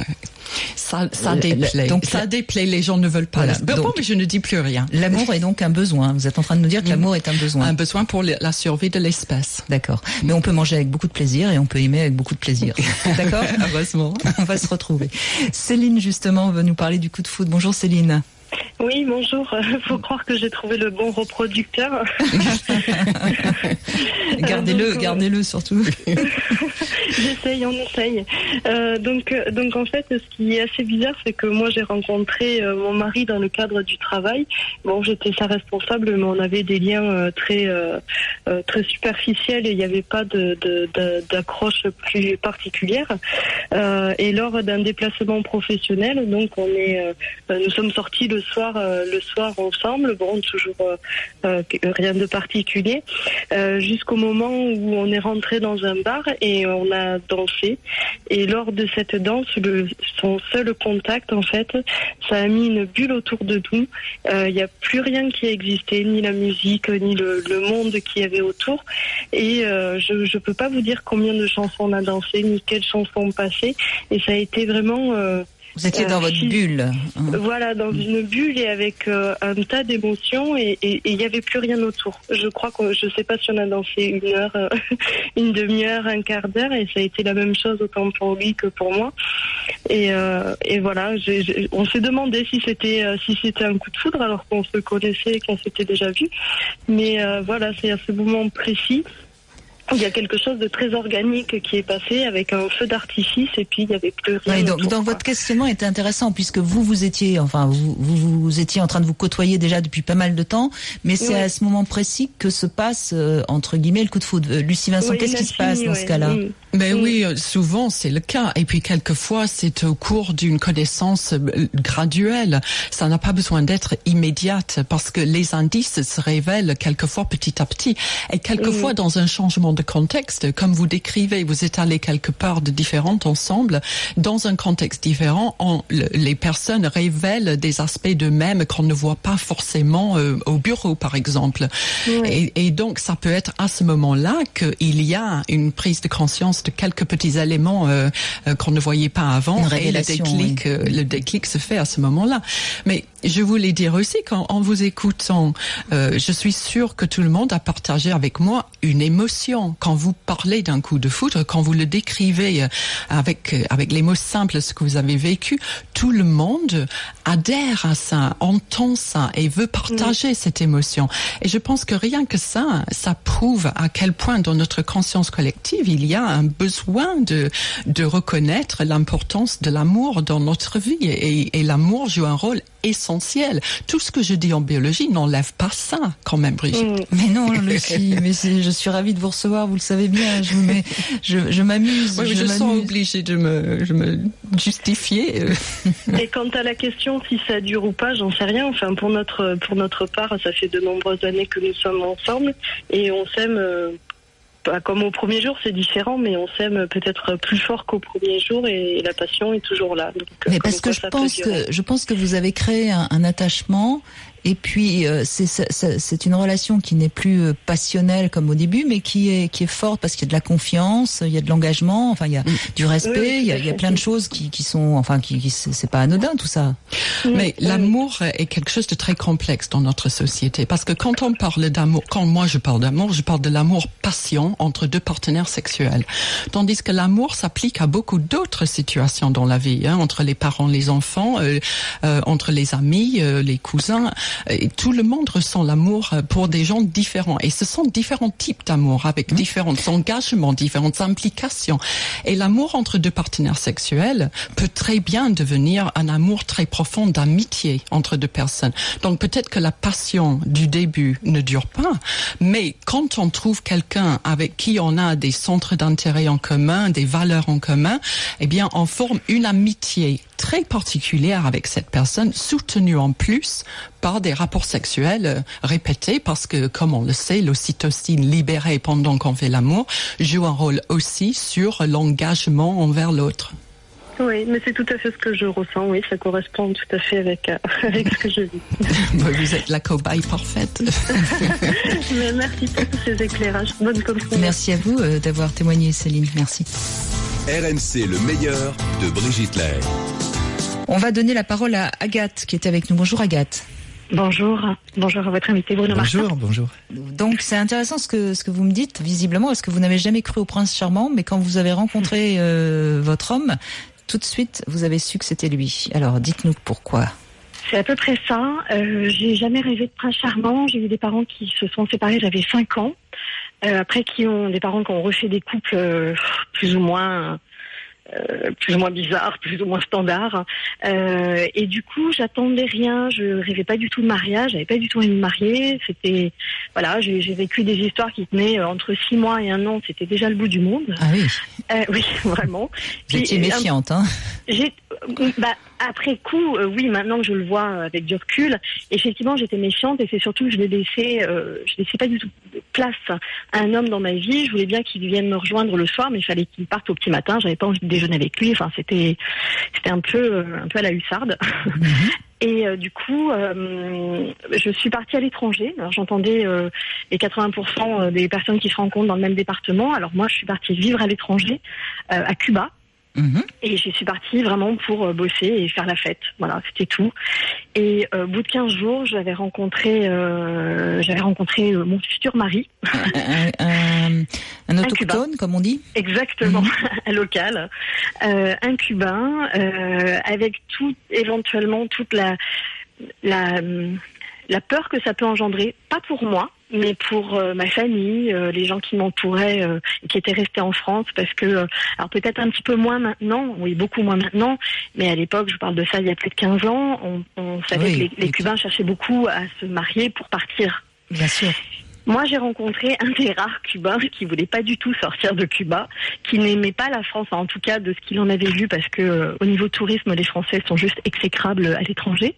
ça, ça déplaît. Donc, ça déplaît. Les gens ne veulent pas. Voilà, bon, donc, mais je ne dis plus rien. L'amour est donc un besoin. Vous êtes en train de nous dire que l'amour est un besoin. Un besoin pour la survie de l'espèce. D'accord. Mais on peut manger avec beaucoup de plaisir et on peut aimer avec beaucoup de plaisir. D'accord? Heureusement. On va se retrouver. Céline, justement, va nous parler du coup de foudre. Bonjour Céline. Oui, bonjour. Faut croire que j'ai trouvé le bon reproducteur. Gardez-le, donc, gardez-le surtout. J'essaye, on essaye. Euh, donc, donc en fait, ce qui est assez bizarre, c'est que moi j'ai rencontré euh, mon mari dans le cadre du travail. Bon, j'étais sa responsable, mais on avait des liens euh, très euh, euh, très superficiels et il n'y avait pas de, de, de d'accroche plus particulière. Euh, et lors d'un déplacement professionnel, donc on est, euh, nous sommes sortis le soir, euh, le soir ensemble. Bon, toujours euh, euh, rien de particulier, euh, jusqu'au moment où on est rentré dans un bar et on a dansé. Et lors de cette danse, le, son seul contact, en fait, ça a mis une bulle autour de nous. Il euh, n'y a plus rien qui existait, ni la musique, ni le, le monde qu'il y avait autour. Et euh, je ne peux pas vous dire combien de chansons on a dansé, ni quelles chansons passaient. Et ça a été vraiment... Euh, Vous étiez dans euh, votre bulle. Voilà, dans une bulle et avec euh, un tas d'émotions et il n'y avait plus rien autour. Je crois que je ne sais pas si on a dansé une heure, euh, une demi-heure, un quart d'heure et ça a été la même chose autant pour lui que pour moi. Et, euh, et voilà, j'ai, j'ai, on s'est demandé si c'était euh, si c'était un coup de foudre alors qu'on se connaissait et qu'on s'était déjà vu. Mais euh, voilà, c'est à ce moment précis. Il y a quelque chose de très organique qui est passé avec un feu d'artifice et puis il n'y avait plus rien. Oui, donc, autour, donc votre questionnement était intéressant puisque vous vous étiez, enfin vous, vous vous étiez en train de vous côtoyer déjà depuis pas mal de temps, mais c'est oui. à ce moment précis que se passe euh, entre guillemets le coup de foudre. Euh, Lucie Vincent, oui, qu'est-ce qui se passe dans oui, ce cas-là? oui. Ben oui, souvent c'est le cas. Et puis quelquefois c'est au cours d'une connaissance graduelle. Ça n'a pas besoin d'être immédiate parce que les indices se révèlent quelquefois petit à petit. Et quelquefois mmh. dans un changement de contexte, comme vous décrivez, vous êtes allés quelque part de différentes ensemble, dans un contexte différent, on, le, les personnes révèlent des aspects d'eux-mêmes qu'on ne voit pas forcément euh, au bureau, par exemple. Mmh. Et, et donc ça peut être à ce moment-là qu'il y a une prise de conscience de quelques petits éléments euh, euh, qu'on ne voyait pas avant et le déclic, oui. euh, le déclic se fait à ce moment-là. Mais je voulais dire aussi qu'en en vous écoutant, euh, je suis sûre que tout le monde a partagé avec moi une émotion. Quand vous parlez d'un coup de foudre, quand vous le décrivez euh, avec euh, avec les mots simples, ce que vous avez vécu, tout le monde adhère à ça, entend ça et veut partager mmh. cette émotion. Et je pense que rien que ça, ça prouve à quel point dans notre conscience collective, il y a un besoin de de reconnaître l'importance de l'amour dans notre vie et, et l'amour joue un rôle essentiel. Tout ce que je dis en biologie n'enlève pas ça, quand même, Brigitte. Mmh. Mais non, Lucie, mais c'est, je suis ravie de vous recevoir, vous le savez bien. Je, me, je, je m'amuse. Oui, je, je m'amuse. sens obligée de me, de me justifier. Et quant à la question si ça dure ou pas, j'en sais rien. Enfin, pour notre pour notre part, ça fait de nombreuses années que nous sommes ensemble et on s'aime. Euh, Comme au premier jour, c'est différent, mais on s'aime peut-être plus fort qu'au premier jour et la passion est toujours là. Donc, mais parce que je pense que je pense que vous avez créé un, un attachement. Et puis euh, c'est, c'est, c'est une relation qui n'est plus euh, passionnelle comme au début, mais qui est qui est forte parce qu'il y a de la confiance, il y a de l'engagement, enfin il y a du respect, oui, il y a il y a plein de choses qui qui sont enfin qui, qui c'est pas anodin tout ça. Mais oui. L'amour est quelque chose de très complexe dans notre société parce que quand on parle d'amour, quand moi je parle d'amour, je parle de l'amour passion entre deux partenaires sexuels, tandis que l'amour s'applique à beaucoup d'autres situations dans la vie, hein, entre les parents, les enfants, euh, euh, entre les amis, euh, les cousins. Et tout le monde ressent l'amour pour des gens différents. Et ce sont différents types d'amour avec mmh. différents engagements, différentes implications. Et l'amour entre deux partenaires sexuels peut très bien devenir un amour très profond d'amitié entre deux personnes. Donc peut-être que la passion du début ne dure pas, mais quand on trouve quelqu'un avec qui on a des centres d'intérêt en commun, des valeurs en commun, eh bien on forme une amitié très particulière avec cette personne, soutenue en plus par des rapports sexuels répétés, parce que, comme on le sait, l'ocytocine libérée pendant qu'on fait l'amour joue un rôle aussi sur l'engagement envers l'autre. Oui, mais c'est tout à fait ce que je ressens, oui, ça correspond tout à fait avec, euh, avec ce que je vis. Vous êtes la cobaye parfaite. Mais merci pour tous ces éclairages. Bonne continuation. Merci à vous euh, d'avoir témoigné, Céline, merci. R M C, le meilleur de Brigitte Lay. On va donner la parole à Agathe qui est avec nous. Bonjour Agathe. Bonjour, bonjour à votre invité Bruno Martin. Bonjour, bonjour. Donc c'est intéressant ce que ce que vous me dites. Visiblement, est-ce que vous n'avez jamais cru au prince charmant, mais quand vous avez rencontré euh, votre homme, tout de suite vous avez su que c'était lui. Alors dites-nous pourquoi. C'est à peu près ça. Euh, j'ai jamais rêvé de prince charmant. J'ai eu des parents qui se sont séparés, j'avais cinq ans. Euh, après, qui ont des parents qui ont refait des couples euh, plus ou moins... Euh, plus ou moins bizarre, plus ou moins standard. Euh, et du coup, j'attendais rien. Je rêvais pas du tout de mariage. J'avais pas du tout envie de me marier. C'était, voilà, j'ai, j'ai vécu des histoires qui tenaient entre six mois et un an. C'était déjà le bout du monde. Ah oui. Euh, oui, vraiment. Vous étiez méfiante, hein. J'ai, bah, après coup, euh, oui, maintenant que je le vois avec du recul, effectivement, j'étais méfiante et c'est surtout que je l'ai laissé, euh, je laissais pas du tout place à un homme dans ma vie. Je voulais bien qu'il vienne me rejoindre le soir, mais il fallait qu'il parte au petit matin. J'avais pas envie de déjeuner avec lui. Enfin, c'était, c'était un peu, un peu à la hussarde. Mm-hmm. Et euh, du coup, euh, je suis partie à l'étranger. Alors, j'entendais euh, les quatre-vingts pour cent des personnes qui se rencontrent dans le même département. Alors moi, je suis partie vivre à l'étranger, euh, à Cuba. Mmh. Et je suis partie vraiment pour bosser et faire la fête. Voilà, c'était tout. Et euh, au bout de quinze jours, j'avais rencontré, euh, j'avais rencontré euh, mon futur mari. Un, un, un autochtone, un comme on dit. Exactement, mmh. un local, euh, un Cubain, euh, avec tout, éventuellement toute la, la, la peur que ça peut engendrer, pas pour moi, mais pour euh, ma famille, euh, les gens qui m'entouraient euh, et qui étaient restés en France, parce que, euh, alors peut-être un petit peu moins maintenant, oui, beaucoup moins maintenant, mais à l'époque, je parle de ça il y a plus de quinze ans, on, on savait oui, que les, les Cubains cherchaient beaucoup à se marier pour partir. Bien sûr. Moi, j'ai rencontré un des rares Cubains qui voulait pas du tout sortir de Cuba, qui n'aimait pas la France, en tout cas de ce qu'il en avait vu, parce que euh, au niveau tourisme, les Français sont juste exécrables à l'étranger.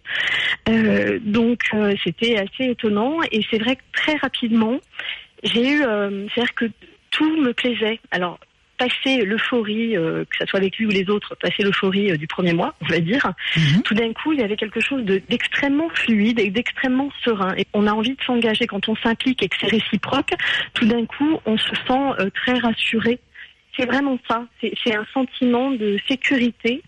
Euh, donc, euh, c'était assez étonnant. Et c'est vrai que très rapidement, j'ai eu, euh, c'est-à-dire que tout me plaisait. Alors, passer l'euphorie, euh, que ça soit avec lui ou les autres, passer l'euphorie euh, du premier mois, on va dire, mm-hmm. tout d'un coup, il y avait quelque chose de, d'extrêmement fluide et d'extrêmement serein. Et on a envie de s'engager quand on s'implique et que c'est réciproque. Tout d'un coup, on se sent euh, très rassuré. C'est vraiment ça. C'est, c'est un sentiment de sécurité,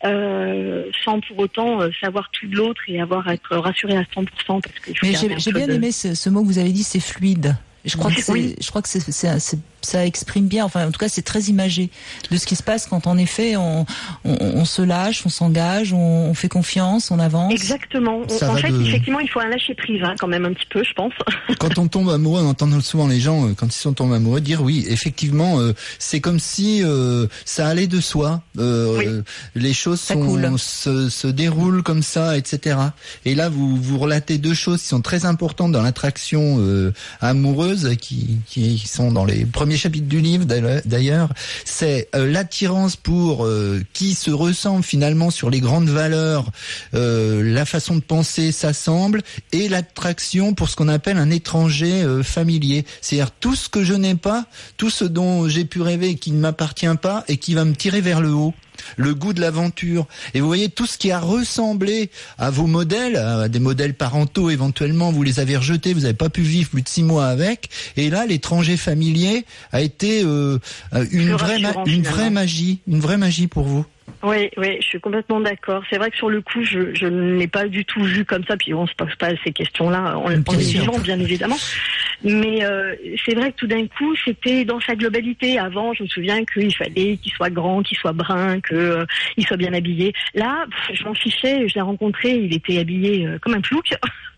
euh, sans pour autant euh, savoir tout de l'autre et avoir à être rassuré à cent pour cent. Parce que Mais j'ai, j'ai bien de... aimé ce, ce mot que vous avez dit, c'est fluide. Je crois que c'est, oui. je crois que c'est, c'est, c'est, ça exprime bien, enfin en tout cas c'est très imagé de ce qui se passe quand en effet on, on, on se lâche, on s'engage, on, on fait confiance, on avance. Exactement. On, en fait, de... effectivement, il faut un lâcher prise, hein, quand même un petit peu, je pense. Quand on tombe amoureux, on entend souvent les gens, quand ils sont tombés amoureux, dire oui, effectivement, euh, c'est comme si euh, ça allait de soi. Euh, oui. Les choses sont, se, se déroulent comme ça, et cetera. Et là, vous vous relatez deux choses qui sont très importantes dans l'attraction euh, amoureuse, qui, qui sont dans les premiers chapitres du livre d'ailleurs. C'est euh, l'attirance pour euh, qui se ressemble finalement sur les grandes valeurs, euh, la façon de penser s'assemble, et l'attraction pour ce qu'on appelle un étranger euh, familier. C'est-à-dire tout ce que je n'ai pas, tout ce dont j'ai pu rêver et qui ne m'appartient pas et qui va me tirer vers le haut. Le goût de l'aventure. Et vous voyez, tout ce qui a ressemblé à vos modèles, à des modèles parentaux éventuellement, vous les avez rejetés, vous n'avez pas pu vivre plus de six mois avec. Et là, l'étranger familier a été euh, une, vraie, ma- une vraie magie, une vraie magie pour vous. Oui, oui, je suis complètement d'accord. C'est vrai que sur le coup, je, je ne l'ai pas du tout vu comme ça, puis on se pose pas ces questions-là, on, on est vivant, bien évidemment. Mais euh, c'est vrai que tout d'un coup, c'était dans sa globalité. Avant, je me souviens qu'il fallait qu'il soit grand, qu'il soit brun, qu'il euh, soit bien habillé. Là, je m'en fichais, je l'ai rencontré, il était habillé euh, comme un plouc.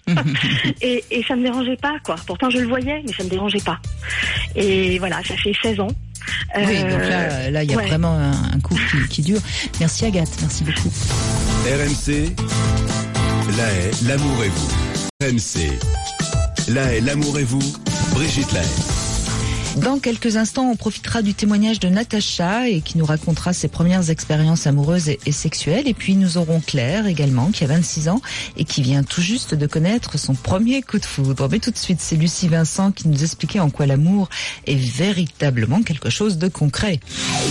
et, et ça me dérangeait pas, quoi. Pourtant, je le voyais, mais ça me dérangeait pas. Et voilà, ça fait seize ans. Oui, euh, donc là, là, il y a ouais. vraiment un, un couple qui, qui dure. Merci Agathe, merci beaucoup. R M C, La Haye, l'amour et vous. R M C, La Haye, l'amour et vous. Brigitte La Haye. Dans quelques instants, on profitera du témoignage de Natacha et qui nous racontera ses premières expériences amoureuses et, et sexuelles. Et puis nous aurons Claire également, qui a vingt-six ans et qui vient tout juste de connaître son premier coup de foudre. Mais tout de suite, c'est Lucie Vincent qui nous expliquait en quoi l'amour est véritablement quelque chose de concret.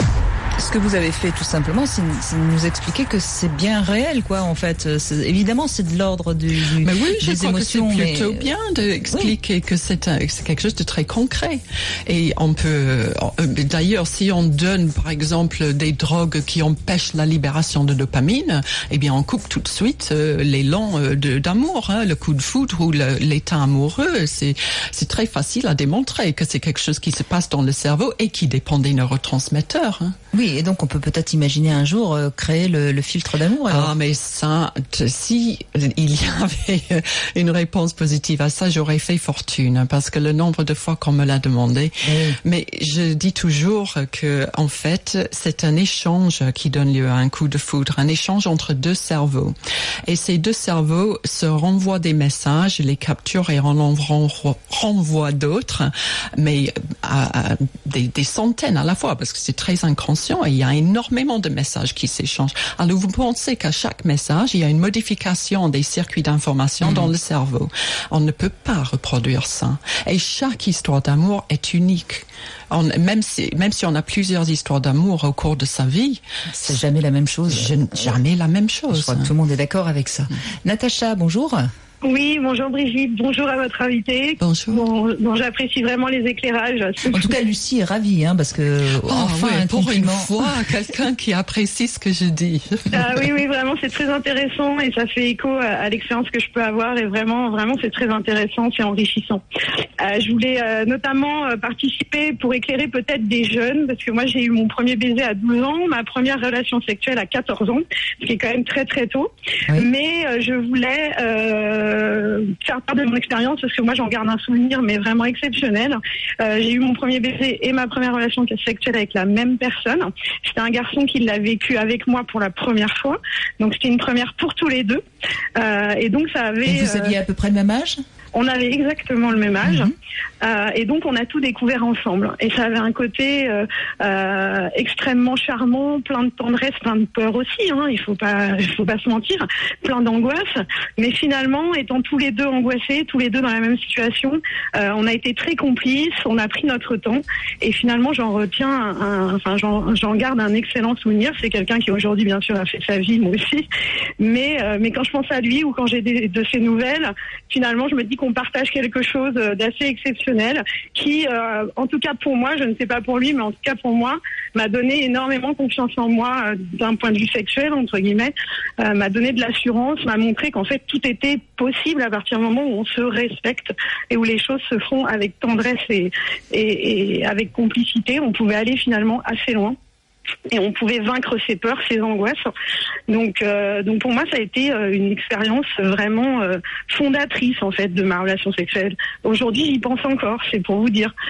Ce que vous avez fait tout simplement, c'est, c'est nous expliquer que c'est bien réel, quoi. En fait, c'est, évidemment, c'est de l'ordre du, du mais oui, des je crois émotions. Que c'est plutôt mais... bien d'expliquer oui. que c'est, un, c'est quelque chose de très concret. Et on peut, d'ailleurs, si on donne, par exemple, des drogues qui empêchent la libération de dopamine, eh bien, on coupe tout de suite euh, l'élan de, d'amour, hein, le coup de foudre ou le, l'état amoureux. C'est, c'est très facile à démontrer que c'est quelque chose qui se passe dans le cerveau et qui dépend des neurotransmetteurs. Hein. Oui, et donc on peut peut-être imaginer un jour euh, créer le, le filtre d'amour. Alors. Ah, mais ça, si il y avait une réponse positive à ça, j'aurais fait fortune, parce que le nombre de fois qu'on me l'a demandé. Oui. Mais je dis toujours que, en fait, c'est un échange qui donne lieu à un coup de foudre, un échange entre deux cerveaux. Et ces deux cerveaux se renvoient des messages, les capturent et en renvoient d'autres, mais à, à des, des centaines à la fois, parce que c'est très inconscient et il y a énormément de messages qui s'échangent. Alors vous pensez qu'à chaque message, il y a une modification des circuits d'information mmh. dans le cerveau. On ne peut pas reproduire ça. Et chaque histoire d'amour est unique. On, même si, même si on a plusieurs histoires d'amour au cours de sa vie, c'est jamais la même chose. Je, jamais la même chose. Je crois que tout le monde est d'accord avec ça. Mmh. Natacha, bonjour. Oui, bonjour Brigitte, bonjour à votre invité. Bonjour. Bon, bon, j'apprécie vraiment les éclairages. En tout cas, Lucie est ravie, hein, parce que oh, enfin, ouais, un pour compliment. une fois, quelqu'un qui apprécie ce que je dis. Ah oui, oui, vraiment, c'est très intéressant et ça fait écho à, à l'expérience que je peux avoir et vraiment, vraiment, c'est très intéressant, c'est enrichissant. Euh, je voulais euh, notamment euh, participer pour éclairer peut-être des jeunes, parce que moi, j'ai eu mon premier baiser à douze ans, ma première relation sexuelle à quatorze ans, ce qui est quand même très très tôt. Oui. Mais euh, je voulais euh, Euh, faire part de mon expérience parce que moi j'en garde un souvenir mais vraiment exceptionnel. Euh, j'ai eu mon premier baiser et ma première relation sexuelle avec la même personne. C'était un garçon qui l'a vécu avec moi pour la première fois. Donc c'était une première pour tous les deux. Euh, et donc ça avait. Et vous aviez à peu près le même âge ? On avait exactement le même âge. Mmh. Euh, et donc on a tout découvert ensemble. Et ça avait un côté euh, euh, extrêmement charmant, plein de tendresse, plein de peur aussi. Hein, il faut pas, il faut pas se mentir, plein d'angoisse. Mais finalement, étant tous les deux angoissés, tous les deux dans la même situation, euh, on a été très complices. On a pris notre temps. Et finalement, j'en retiens, un, un, enfin j'en, j'en garde un excellent souvenir. C'est quelqu'un qui aujourd'hui, bien sûr, a fait sa vie, moi aussi. Mais euh, mais quand je pense à lui ou quand j'ai des, de ses nouvelles, finalement, je me dis qu'on partage quelque chose d'assez exceptionnel qui, euh, en tout cas pour moi, je ne sais pas pour lui, mais en tout cas pour moi, m'a donné énormément confiance en moi euh, d'un point de vue sexuel, entre guillemets, euh, m'a donné de l'assurance, m'a montré qu'en fait tout était possible à partir du moment où on se respecte et où les choses se font avec tendresse et, et, et avec complicité. On pouvait aller finalement assez loin. Et on pouvait vaincre ses peurs, ses angoisses. Donc, euh, donc pour moi, ça a été euh, une expérience vraiment euh, fondatrice en fait de ma relation sexuelle. Aujourd'hui, j'y pense encore. C'est pour vous dire,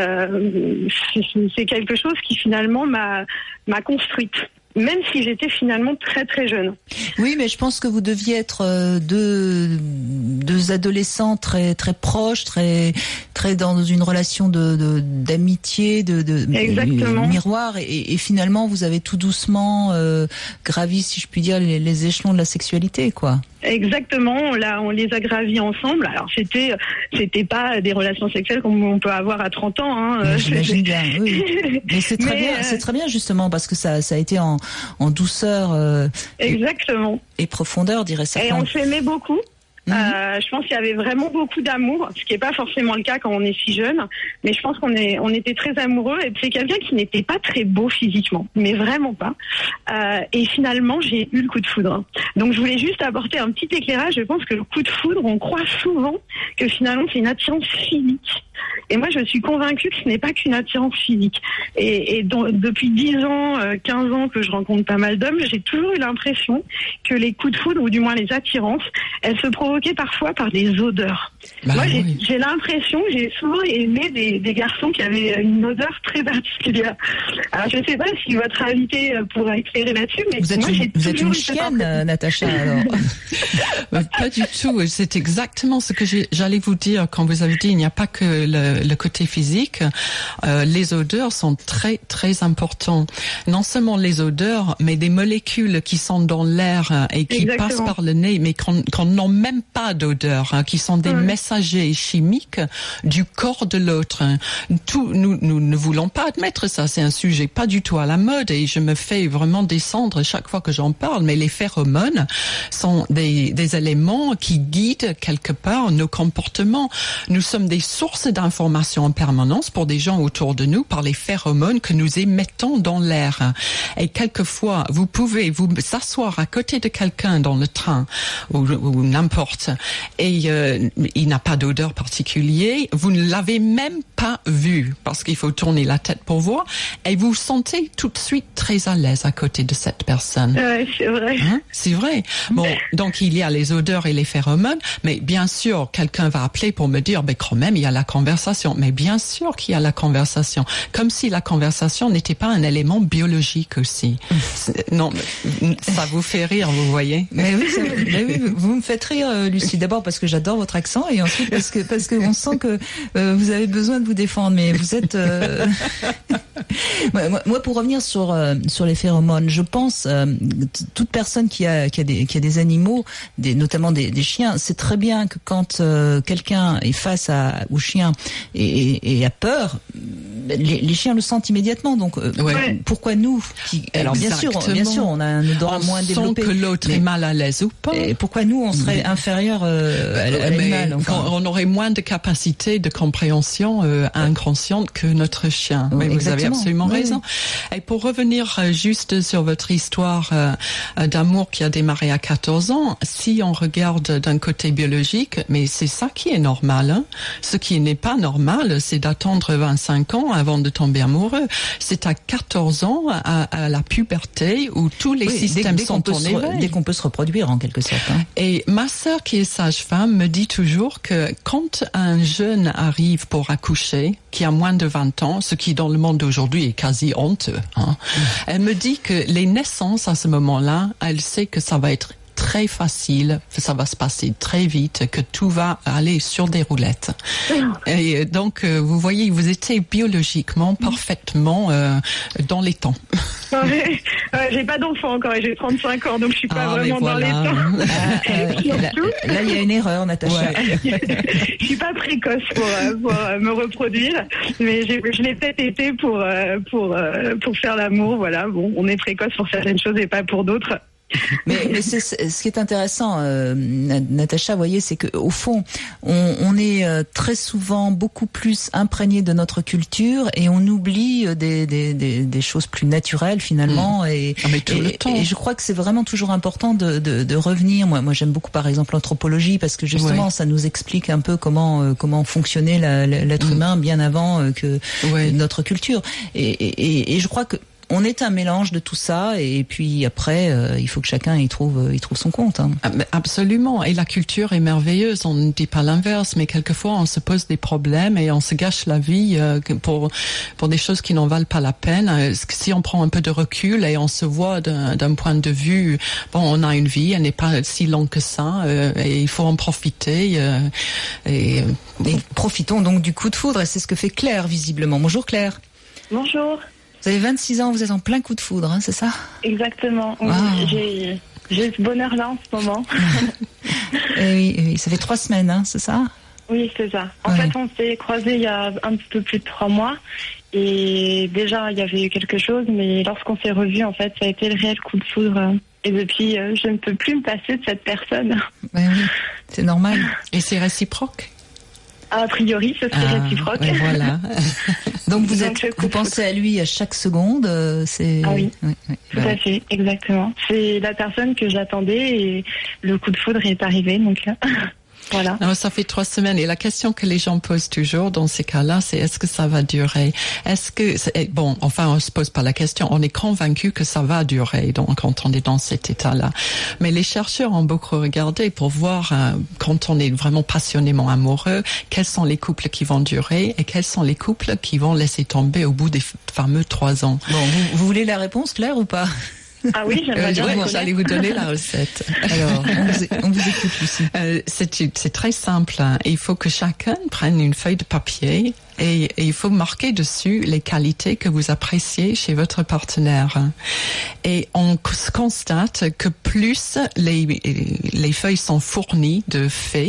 euh, c'est, c'est quelque chose qui finalement m'a m'a construite. Même si j'étais finalement très très jeune. Oui, mais je pense que vous deviez être euh, deux, deux adolescents très très proches, très très dans une relation de, de d'amitié, de, de Exactement. miroir, et, et finalement vous avez tout doucement euh, gravi, si je puis dire, les, les échelons de la sexualité, quoi. Exactement, là on les a gravis ensemble. Alors c'était c'était pas des relations sexuelles comme on peut avoir à trente ans. Hein. J'imagine bien. Oui. Mais c'est très Mais bien, euh... c'est très bien justement parce que ça ça a été en en douceur. Euh, Exactement. Et, et profondeur, dirait certains. Et on s'aimait beaucoup. Mmh. Euh, je pense qu'il y avait vraiment beaucoup d'amour, ce qui n'est pas forcément le cas quand on est si jeune, mais je pense qu'on est, on était très amoureux. Et c'est quelqu'un qui n'était pas très beau physiquement, mais vraiment pas. Euh, et finalement, j'ai eu le coup de foudre. Donc, je voulais juste apporter un petit éclairage. Je pense que le coup de foudre, on croit souvent que finalement c'est une attirance physique. Et moi, je suis convaincue que ce n'est pas qu'une attirance physique. Et, et donc, depuis dix ans, quinze ans que je rencontre pas mal d'hommes, j'ai toujours eu l'impression que les coups de foudre, ou du moins les attirances, elles se provoquaient parfois par des odeurs. Bah, moi, j'ai, oui. j'ai l'impression, j'ai souvent aimé des, des garçons qui avaient une odeur très particulière. Alors, je ne sais pas si votre invité pourra éclairer là-dessus, mais vous êtes moi, une, j'ai vous êtes une chienne, Natacha, alors. Pas du tout. C'est exactement ce que j'ai, j'allais vous dire quand vous avez dit il n'y a pas que le, le côté physique. Euh, les odeurs sont très très importants. Non seulement les odeurs, mais des molécules qui sont dans l'air et qui Exactement. passent par le nez, mais qu'on, qu'on n'ont même pas d'odeur, hein, qui sont des ouais. messagers chimiques du corps de l'autre. Tout, nous, nous ne voulons pas admettre ça. C'est un sujet pas du tout à la mode et je me fais vraiment descendre chaque fois que j'en parle. Mais les phéromones sont des, des éléments qui guident quelque part nos comportements. Nous sommes des sources d'informations informations en permanence pour des gens autour de nous par les phéromones que nous émettons dans l'air. Et quelquefois, vous pouvez vous s'asseoir à côté de quelqu'un dans le train ou, ou n'importe, et euh, il n'a pas d'odeur particulière, vous ne l'avez même pas vu parce qu'il faut tourner la tête pour voir, et vous vous sentez tout de suite très à l'aise à côté de cette personne. Ouais, c'est vrai. Hein? C'est vrai. Bon, donc il y a les odeurs et les phéromones, mais bien sûr, quelqu'un va appeler pour me dire, ben quand même, il y a la conversation. Mais bien sûr qu'il y a la conversation. Comme si la conversation n'était pas un élément biologique aussi. Non, ça vous fait rire, vous voyez. Mais oui, ça, mais oui, vous me faites rire, Lucie. D'abord parce que j'adore votre accent, et ensuite parce que parce que on sent que euh, vous avez besoin de vous défendre. Mais vous êtes. Euh... moi, moi, pour revenir sur euh, sur les phéromones, je pense euh, toute personne qui a qui a des qui a des animaux, des, notamment des, des chiens, c'est très bien que quand euh, quelqu'un est face à au chien et, et, et a peur, les, les chiens le sentent immédiatement. Donc euh, ouais. pourquoi nous qui, alors bien sûr, bien sûr, on a un odorat moins développé. On sent que l'autre est mal à l'aise ou pas. Et pourquoi nous on serait mais, inférieur euh, à l'animal? Enfin. On aurait moins de capacité de compréhension euh, inconsciente que notre chien. Oui, vous avez absolument oui. raison. Et pour revenir euh, juste sur votre histoire euh, d'amour qui a démarré à quatorze ans, si on regarde d'un côté biologique, mais c'est ça qui est normal. Hein. Ce qui n'est pas normal, c'est d'attendre vingt-cinq ans avant de tomber amoureux. C'est à quatorze ans, à, à la puberté, où tous les oui, systèmes dès, dès sont en éveil. Dès qu'on peut se reproduire, en quelque sorte. Hein. Et ma sœur, qui est sage-femme, me dit toujours que quand un jeune arrive pour accoucher, qui a moins de vingt ans, ce qui dans le monde d'aujourd'hui est quasi honteux, hein, mmh. elle me dit que les naissances à ce moment-là, elle sait que ça va être très facile, ça va se passer très vite, que tout va aller sur des roulettes. Et donc, euh, vous voyez, vous étiez biologiquement parfaitement euh, dans les temps. Ouais, ouais, j'ai pas d'enfant encore et j'ai trente-cinq ans, donc je suis pas ah, vraiment voilà. dans les temps. Ah, euh, là, là, il y a une erreur, Natacha. Ouais. Je suis pas précoce pour, pour euh, me reproduire, mais j'ai, je l'ai peut-être été pour, euh, pour, euh, pour faire l'amour. Voilà, bon, on est précoce pour certaines choses et pas pour d'autres. Mais, mais c'est, ce qui est intéressant, euh, Natacha, vous voyez, c'est que au fond, on, on est euh, très souvent beaucoup plus imprégné de notre culture et on oublie des, des, des, des choses plus naturelles finalement. Mmh. Et, ah, mais tout et, le temps. et je crois que c'est vraiment toujours important de, de, de revenir. Moi, moi, j'aime beaucoup, par exemple, l'anthropologie parce que justement, ouais. ça nous explique un peu comment euh, comment fonctionnait la, la, l'être mmh. humain bien avant euh, que ouais. notre culture. Et, et, et je crois que on est un mélange de tout ça, et puis après, euh, il faut que chacun y trouve, y trouve son compte. Hein. Absolument. Et la culture est merveilleuse. On ne dit pas l'inverse, mais quelquefois on se pose des problèmes et on se gâche la vie euh, pour pour des choses qui n'en valent pas la peine. Si on prend un peu de recul et on se voit d'un, d'un point de vue, bon, on a une vie, elle n'est pas si longue que ça, euh, et il faut en profiter. Euh, et, et profitons donc du coup de foudre. Et c'est ce que fait Claire visiblement. Bonjour Claire. Bonjour. Vous avez vingt-six ans, vous êtes en plein coup de foudre, hein, c'est ça? Exactement. Oui, wow. j'ai, j'ai ce bonheur-là en ce moment. et oui, oui, ça fait trois semaines, hein, c'est ça? Oui, c'est ça. En ouais. fait, on s'est croisés il y a un peu plus de trois mois. Et déjà, il y avait eu quelque chose, mais lorsqu'on s'est revus, en fait, ça a été le réel coup de foudre. Et depuis, euh, je ne peux plus me passer de cette personne. Ben oui, c'est normal. Et c'est réciproque? A priori, ce serait ah, réciproque. Ouais, voilà. Donc vous êtes, vous pensez à lui à chaque seconde, c'est. Ah oui, oui, oui. tout ouais. à fait, exactement. C'est la personne que j'attendais et le coup de foudre est arrivé, donc. Voilà. Alors, ça fait trois semaines et la question que les gens posent toujours dans ces cas-là, c'est est-ce que ça va durer? Est-ce que c'est, bon, enfin, on se pose pas la question. On est convaincu que ça va durer. Donc, quand on est dans cet état-là, mais les chercheurs ont beaucoup regardé pour voir euh, quand on est vraiment passionnément amoureux, quels sont les couples qui vont durer et quels sont les couples qui vont laisser tomber au bout des fameux trois ans. Bon, vous, vous voulez la réponse, Claire, ou pas? Ah oui, j'aimerais bien. Euh, j'allais vous donner la recette. Alors, on vous, on vous écoute aussi. Euh, c'est, c'est très simple. Hein. Il faut que chacun prenne une feuille de papier Et, et il faut marquer dessus les qualités que vous appréciez chez votre partenaire. Et on constate que plus les, les feuilles sont fournies de faits,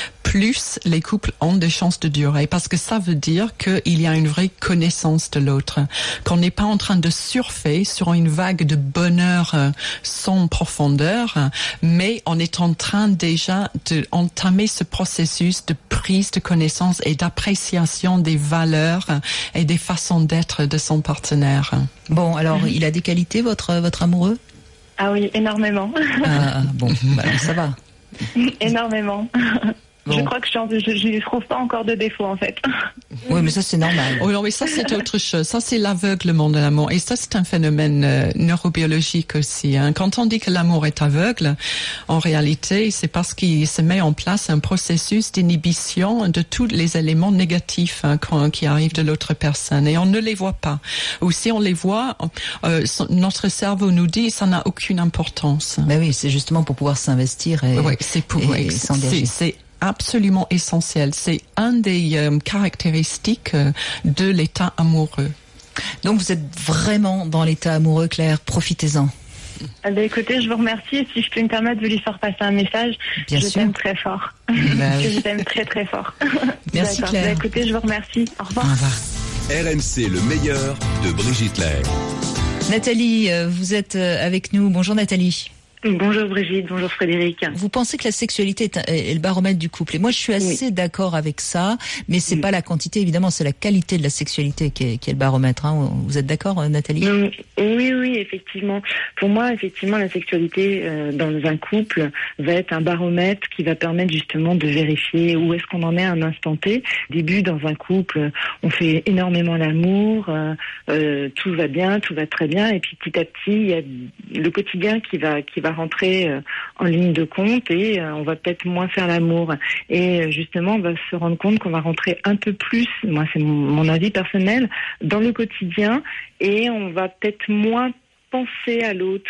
plus les couples ont des chances de durer. Parce que ça veut dire qu'il y a une vraie connaissance de l'autre. Qu'on n'est pas en train de surfer sur une vague de bonheur sans profondeur, mais on est en train déjà d'entamer ce processus de prise de connaissance et d'appréciation des valeurs et des façons d'être de son partenaire. Bon, alors, mmh. il a des qualités, votre, votre amoureux? Ah oui, énormément. Ah, bon, bah, ça va. Énormément. Bon. Je crois que je ne trouve pas encore de défaut, en fait. Oui, mais ça, c'est normal. Oh non, mais ça, c'est autre chose. Ça, c'est l'aveuglement de l'amour. Et ça, c'est un phénomène euh, neurobiologique aussi. Hein. Quand on dit que l'amour est aveugle, en réalité, c'est parce qu'il se met en place un processus d'inhibition de tous les éléments négatifs hein, qui arrivent de l'autre personne. Et on ne les voit pas. Ou si on les voit, euh, notre cerveau nous dit ça n'a aucune importance. Ben oui, c'est justement pour pouvoir s'investir et, oui, c'est pour, et, et s'engager. C'est absolument essentiel. C'est un des euh, caractéristiques euh, de l'état amoureux. Donc vous êtes vraiment dans l'état amoureux, Claire. Profitez-en. Eh bien, écoutez, je vous remercie. Et si je peux me permettre de lui faire passer un message, Bien je sûr. t'aime très fort. Bah, oui. oui. Je t'aime très très fort. Merci D'accord. Claire. Bien, écoutez, je vous remercie. Au revoir. Au revoir. R M C, le meilleur de Brigitte Lahaie. Nathalie, vous êtes avec nous. Bonjour Nathalie. Bonjour Brigitte, bonjour Frédéric. Vous pensez que la sexualité est, est le baromètre du couple. Et moi, je suis assez oui. d'accord avec ça, mais c'est oui. pas la quantité, évidemment, c'est la qualité de la sexualité qui est, qui est le baromètre. Hein. Vous êtes d'accord, Nathalie ? Oui, oui, effectivement. Pour moi, effectivement, la sexualité euh, dans un couple va être un baromètre qui va permettre justement de vérifier où est-ce qu'on en est à un instant T. Début, dans un couple, on fait énormément l'amour, euh, euh, tout va bien, tout va très bien, et puis petit à petit, il y a le quotidien qui va, qui va rentrer euh, en ligne de compte et euh, on va peut-être moins faire l'amour. Et euh, justement, on va se rendre compte qu'on va rentrer un peu plus, moi c'est mon, mon avis personnel, dans le quotidien et on va peut-être moins penser à l'autre,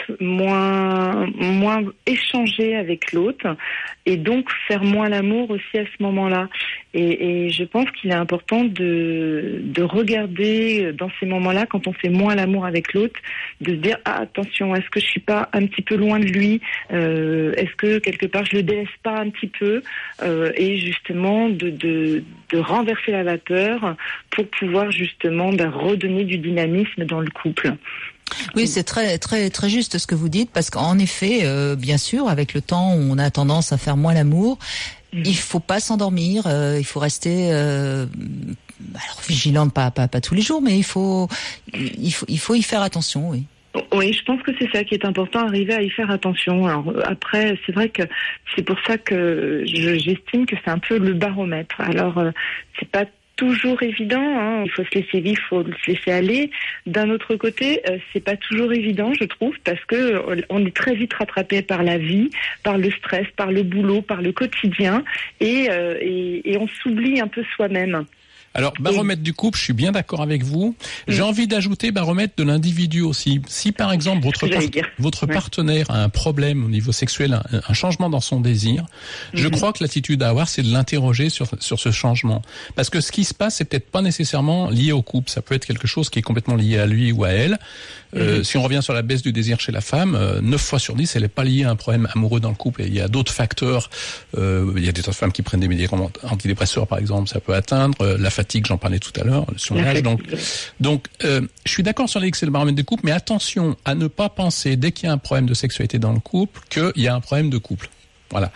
moins, moins échanger avec l'autre et donc faire moins l'amour aussi à ce moment-là. Et, et je pense qu'il est important de, de regarder dans ces moments-là, quand on fait moins l'amour avec l'autre, de se dire ah, attention, est-ce que je suis pas un petit peu loin de lui, euh, est-ce que quelque part je le délaisse pas un petit peu, euh, et justement de, de, de renverser la vapeur pour pouvoir justement ben, redonner du dynamisme dans le couple. Oui, c'est très très très juste ce que vous dites parce qu'en effet, euh, bien sûr, avec le temps, on a tendance à faire moins l'amour. Mmh. Il faut pas s'endormir, euh, il faut rester euh, alors vigilant, pas pas pas tous les jours, mais il faut il faut il faut y faire attention, oui. Oui, je pense que c'est ça qui est important, arriver à y faire attention. Alors après, c'est vrai que c'est pour ça que je, j'estime que c'est un peu le baromètre. Alors euh, c'est pas toujours évident, hein. Il faut se laisser vivre, il faut se laisser aller. D'un autre côté, euh, c'est pas toujours évident, je trouve, parce que euh, on est très vite rattrapé par la vie, par le stress, par le boulot, par le quotidien, et, euh, et, et on s'oublie un peu soi-même. Alors, baromètre du couple, je suis bien d'accord avec vous. J'ai mmh. envie d'ajouter baromètre de l'individu aussi. Si, par exemple, votre, part, votre ouais. partenaire a un problème au niveau sexuel, un, un changement dans son désir, mmh. je crois que l'attitude à avoir, c'est de l'interroger sur, sur ce changement. Parce que ce qui se passe, c'est peut-être pas nécessairement lié au couple. Ça peut être quelque chose qui est complètement lié à lui ou à elle. Mmh. Euh, si on revient sur la baisse du désir chez la femme, euh, neuf fois sur dix, elle n'est pas liée à un problème amoureux dans le couple. Et il y a d'autres facteurs. Euh, il y a des femmes qui prennent des médicaments antidépresseurs, par exemple, ça peut atteindre. Euh, la fatigue, j'en parlais tout à l'heure, sur l'âge. Donc, donc euh, je suis d'accord sur l'idée que c'est le baromètre du couple, mais attention à ne pas penser, dès qu'il y a un problème de sexualité dans le couple, qu'il y a un problème de couple. Voilà.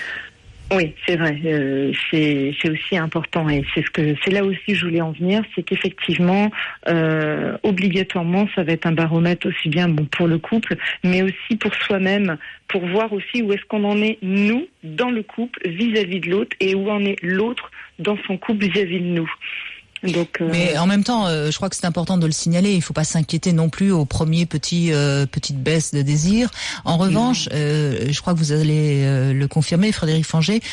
Oui, c'est vrai. Euh, c'est, c'est aussi important et c'est ce que c'est là aussi que je voulais en venir, c'est qu'effectivement, euh, obligatoirement, ça va être un baromètre aussi bien bon pour le couple, mais aussi pour soi-même, pour voir aussi où est-ce qu'on en est nous dans le couple vis-à-vis de l'autre et où en est l'autre dans son couple vis-à-vis de nous. Donc, euh... Mais en même temps, euh, je crois que c'est important de le signaler. Il faut pas s'inquiéter non plus au premier petit euh, petite baisse de désir. En revanche, euh, je crois que vous allez euh, le confirmer, Frédéric Fanger.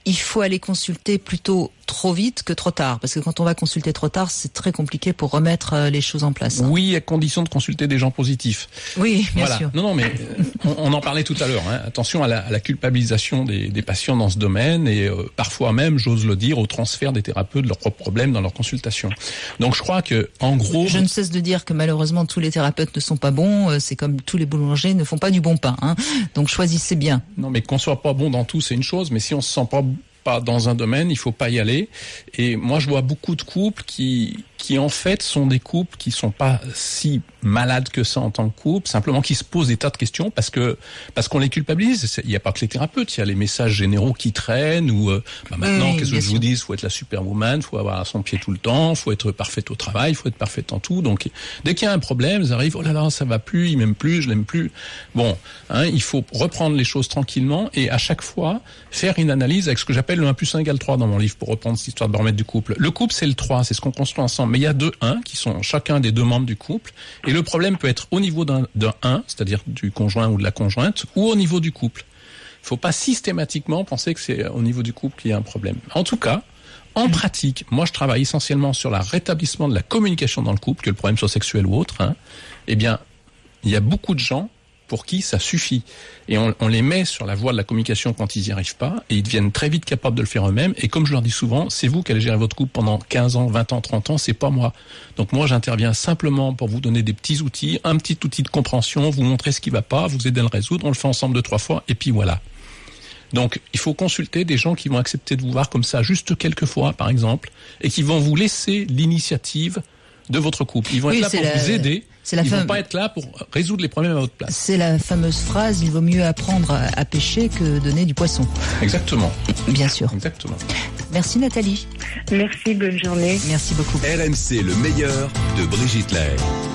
il faut aller consulter plutôt trop vite que trop tard, parce que quand on va consulter trop tard, c'est très compliqué pour remettre les choses en place. Hein. Oui, à condition de consulter des gens positifs. Oui, bien voilà. sûr. Non, non, mais on, on en parlait tout à l'heure. Hein. Attention à la, à la culpabilisation des, des patients dans ce domaine et euh, parfois même, j'ose le dire, au transfert des thérapeutes de leurs propres problèmes dans leur consultation. Donc, je crois que, en gros, je ne cesse de dire que malheureusement tous les thérapeutes ne sont pas bons. C'est comme tous les boulangers ne font pas du bon pain. Hein. Donc, choisissez bien. Non, mais qu'on soit pas bon dans tout, c'est une chose. Mais si on se sent pas pas dans un domaine, il faut pas y aller. Et moi, je vois beaucoup de couples qui, qui en fait sont des couples qui sont pas si malades que ça en tant que couple, simplement qui se posent des tas de questions parce que parce qu'on les culpabilise. Il n'y a pas que les thérapeutes, il y a les messages généraux qui traînent ou euh, bah maintenant, oui, qu'est-ce que je vous dis, faut être la superwoman, faut avoir son pied tout le temps, faut être parfaite au travail, faut être parfaite en tout. Donc, dès qu'il y a un problème, ils arrivent, oh là là, ça va plus, il m'aime plus, je l'aime plus. Bon, hein, il faut reprendre les choses tranquillement et à chaque fois faire une analyse avec ce que j'appelle le un plus un égale trois dans mon livre pour reprendre cette histoire de baromètre du couple. Le couple, c'est le trois, c'est ce qu'on construit ensemble. Mais il y a deux un qui sont chacun des deux membres du couple. Et le problème peut être au niveau d'un, d'un un, c'est-à-dire du conjoint ou de la conjointe, ou au niveau du couple. Il ne faut pas systématiquement penser que c'est au niveau du couple qu'il y a un problème. En tout cas, en pratique, moi je travaille essentiellement sur le rétablissement de la communication dans le couple, que le problème soit sexuel ou autre. Hein. Eh bien, il y a beaucoup de gens pour qui ça suffit. Et on, on les met sur la voie de la communication quand ils n'y arrivent pas, et ils deviennent très vite capables de le faire eux-mêmes. Et comme je leur dis souvent, c'est vous qui allez gérer votre couple pendant quinze ans, vingt ans, trente ans, c'est pas moi. Donc moi, j'interviens simplement pour vous donner des petits outils, un petit outil de compréhension, vous montrer ce qui va pas, vous aider à le résoudre, on le fait ensemble deux, trois fois, et puis voilà. Donc, il faut consulter des gens qui vont accepter de vous voir comme ça, juste quelques fois, par exemple, et qui vont vous laisser l'initiative de votre couple. Ils vont oui, être là pour la... vous aider. C'est la Ils ne fam... vont pas être là pour résoudre les problèmes à votre place. C'est la fameuse phrase, il vaut mieux apprendre à pêcher que donner du poisson. Exactement. Bien sûr. Exactement. Merci Nathalie. Merci, bonne journée. Merci beaucoup. R M C, le meilleur de Brigitte Lahaie.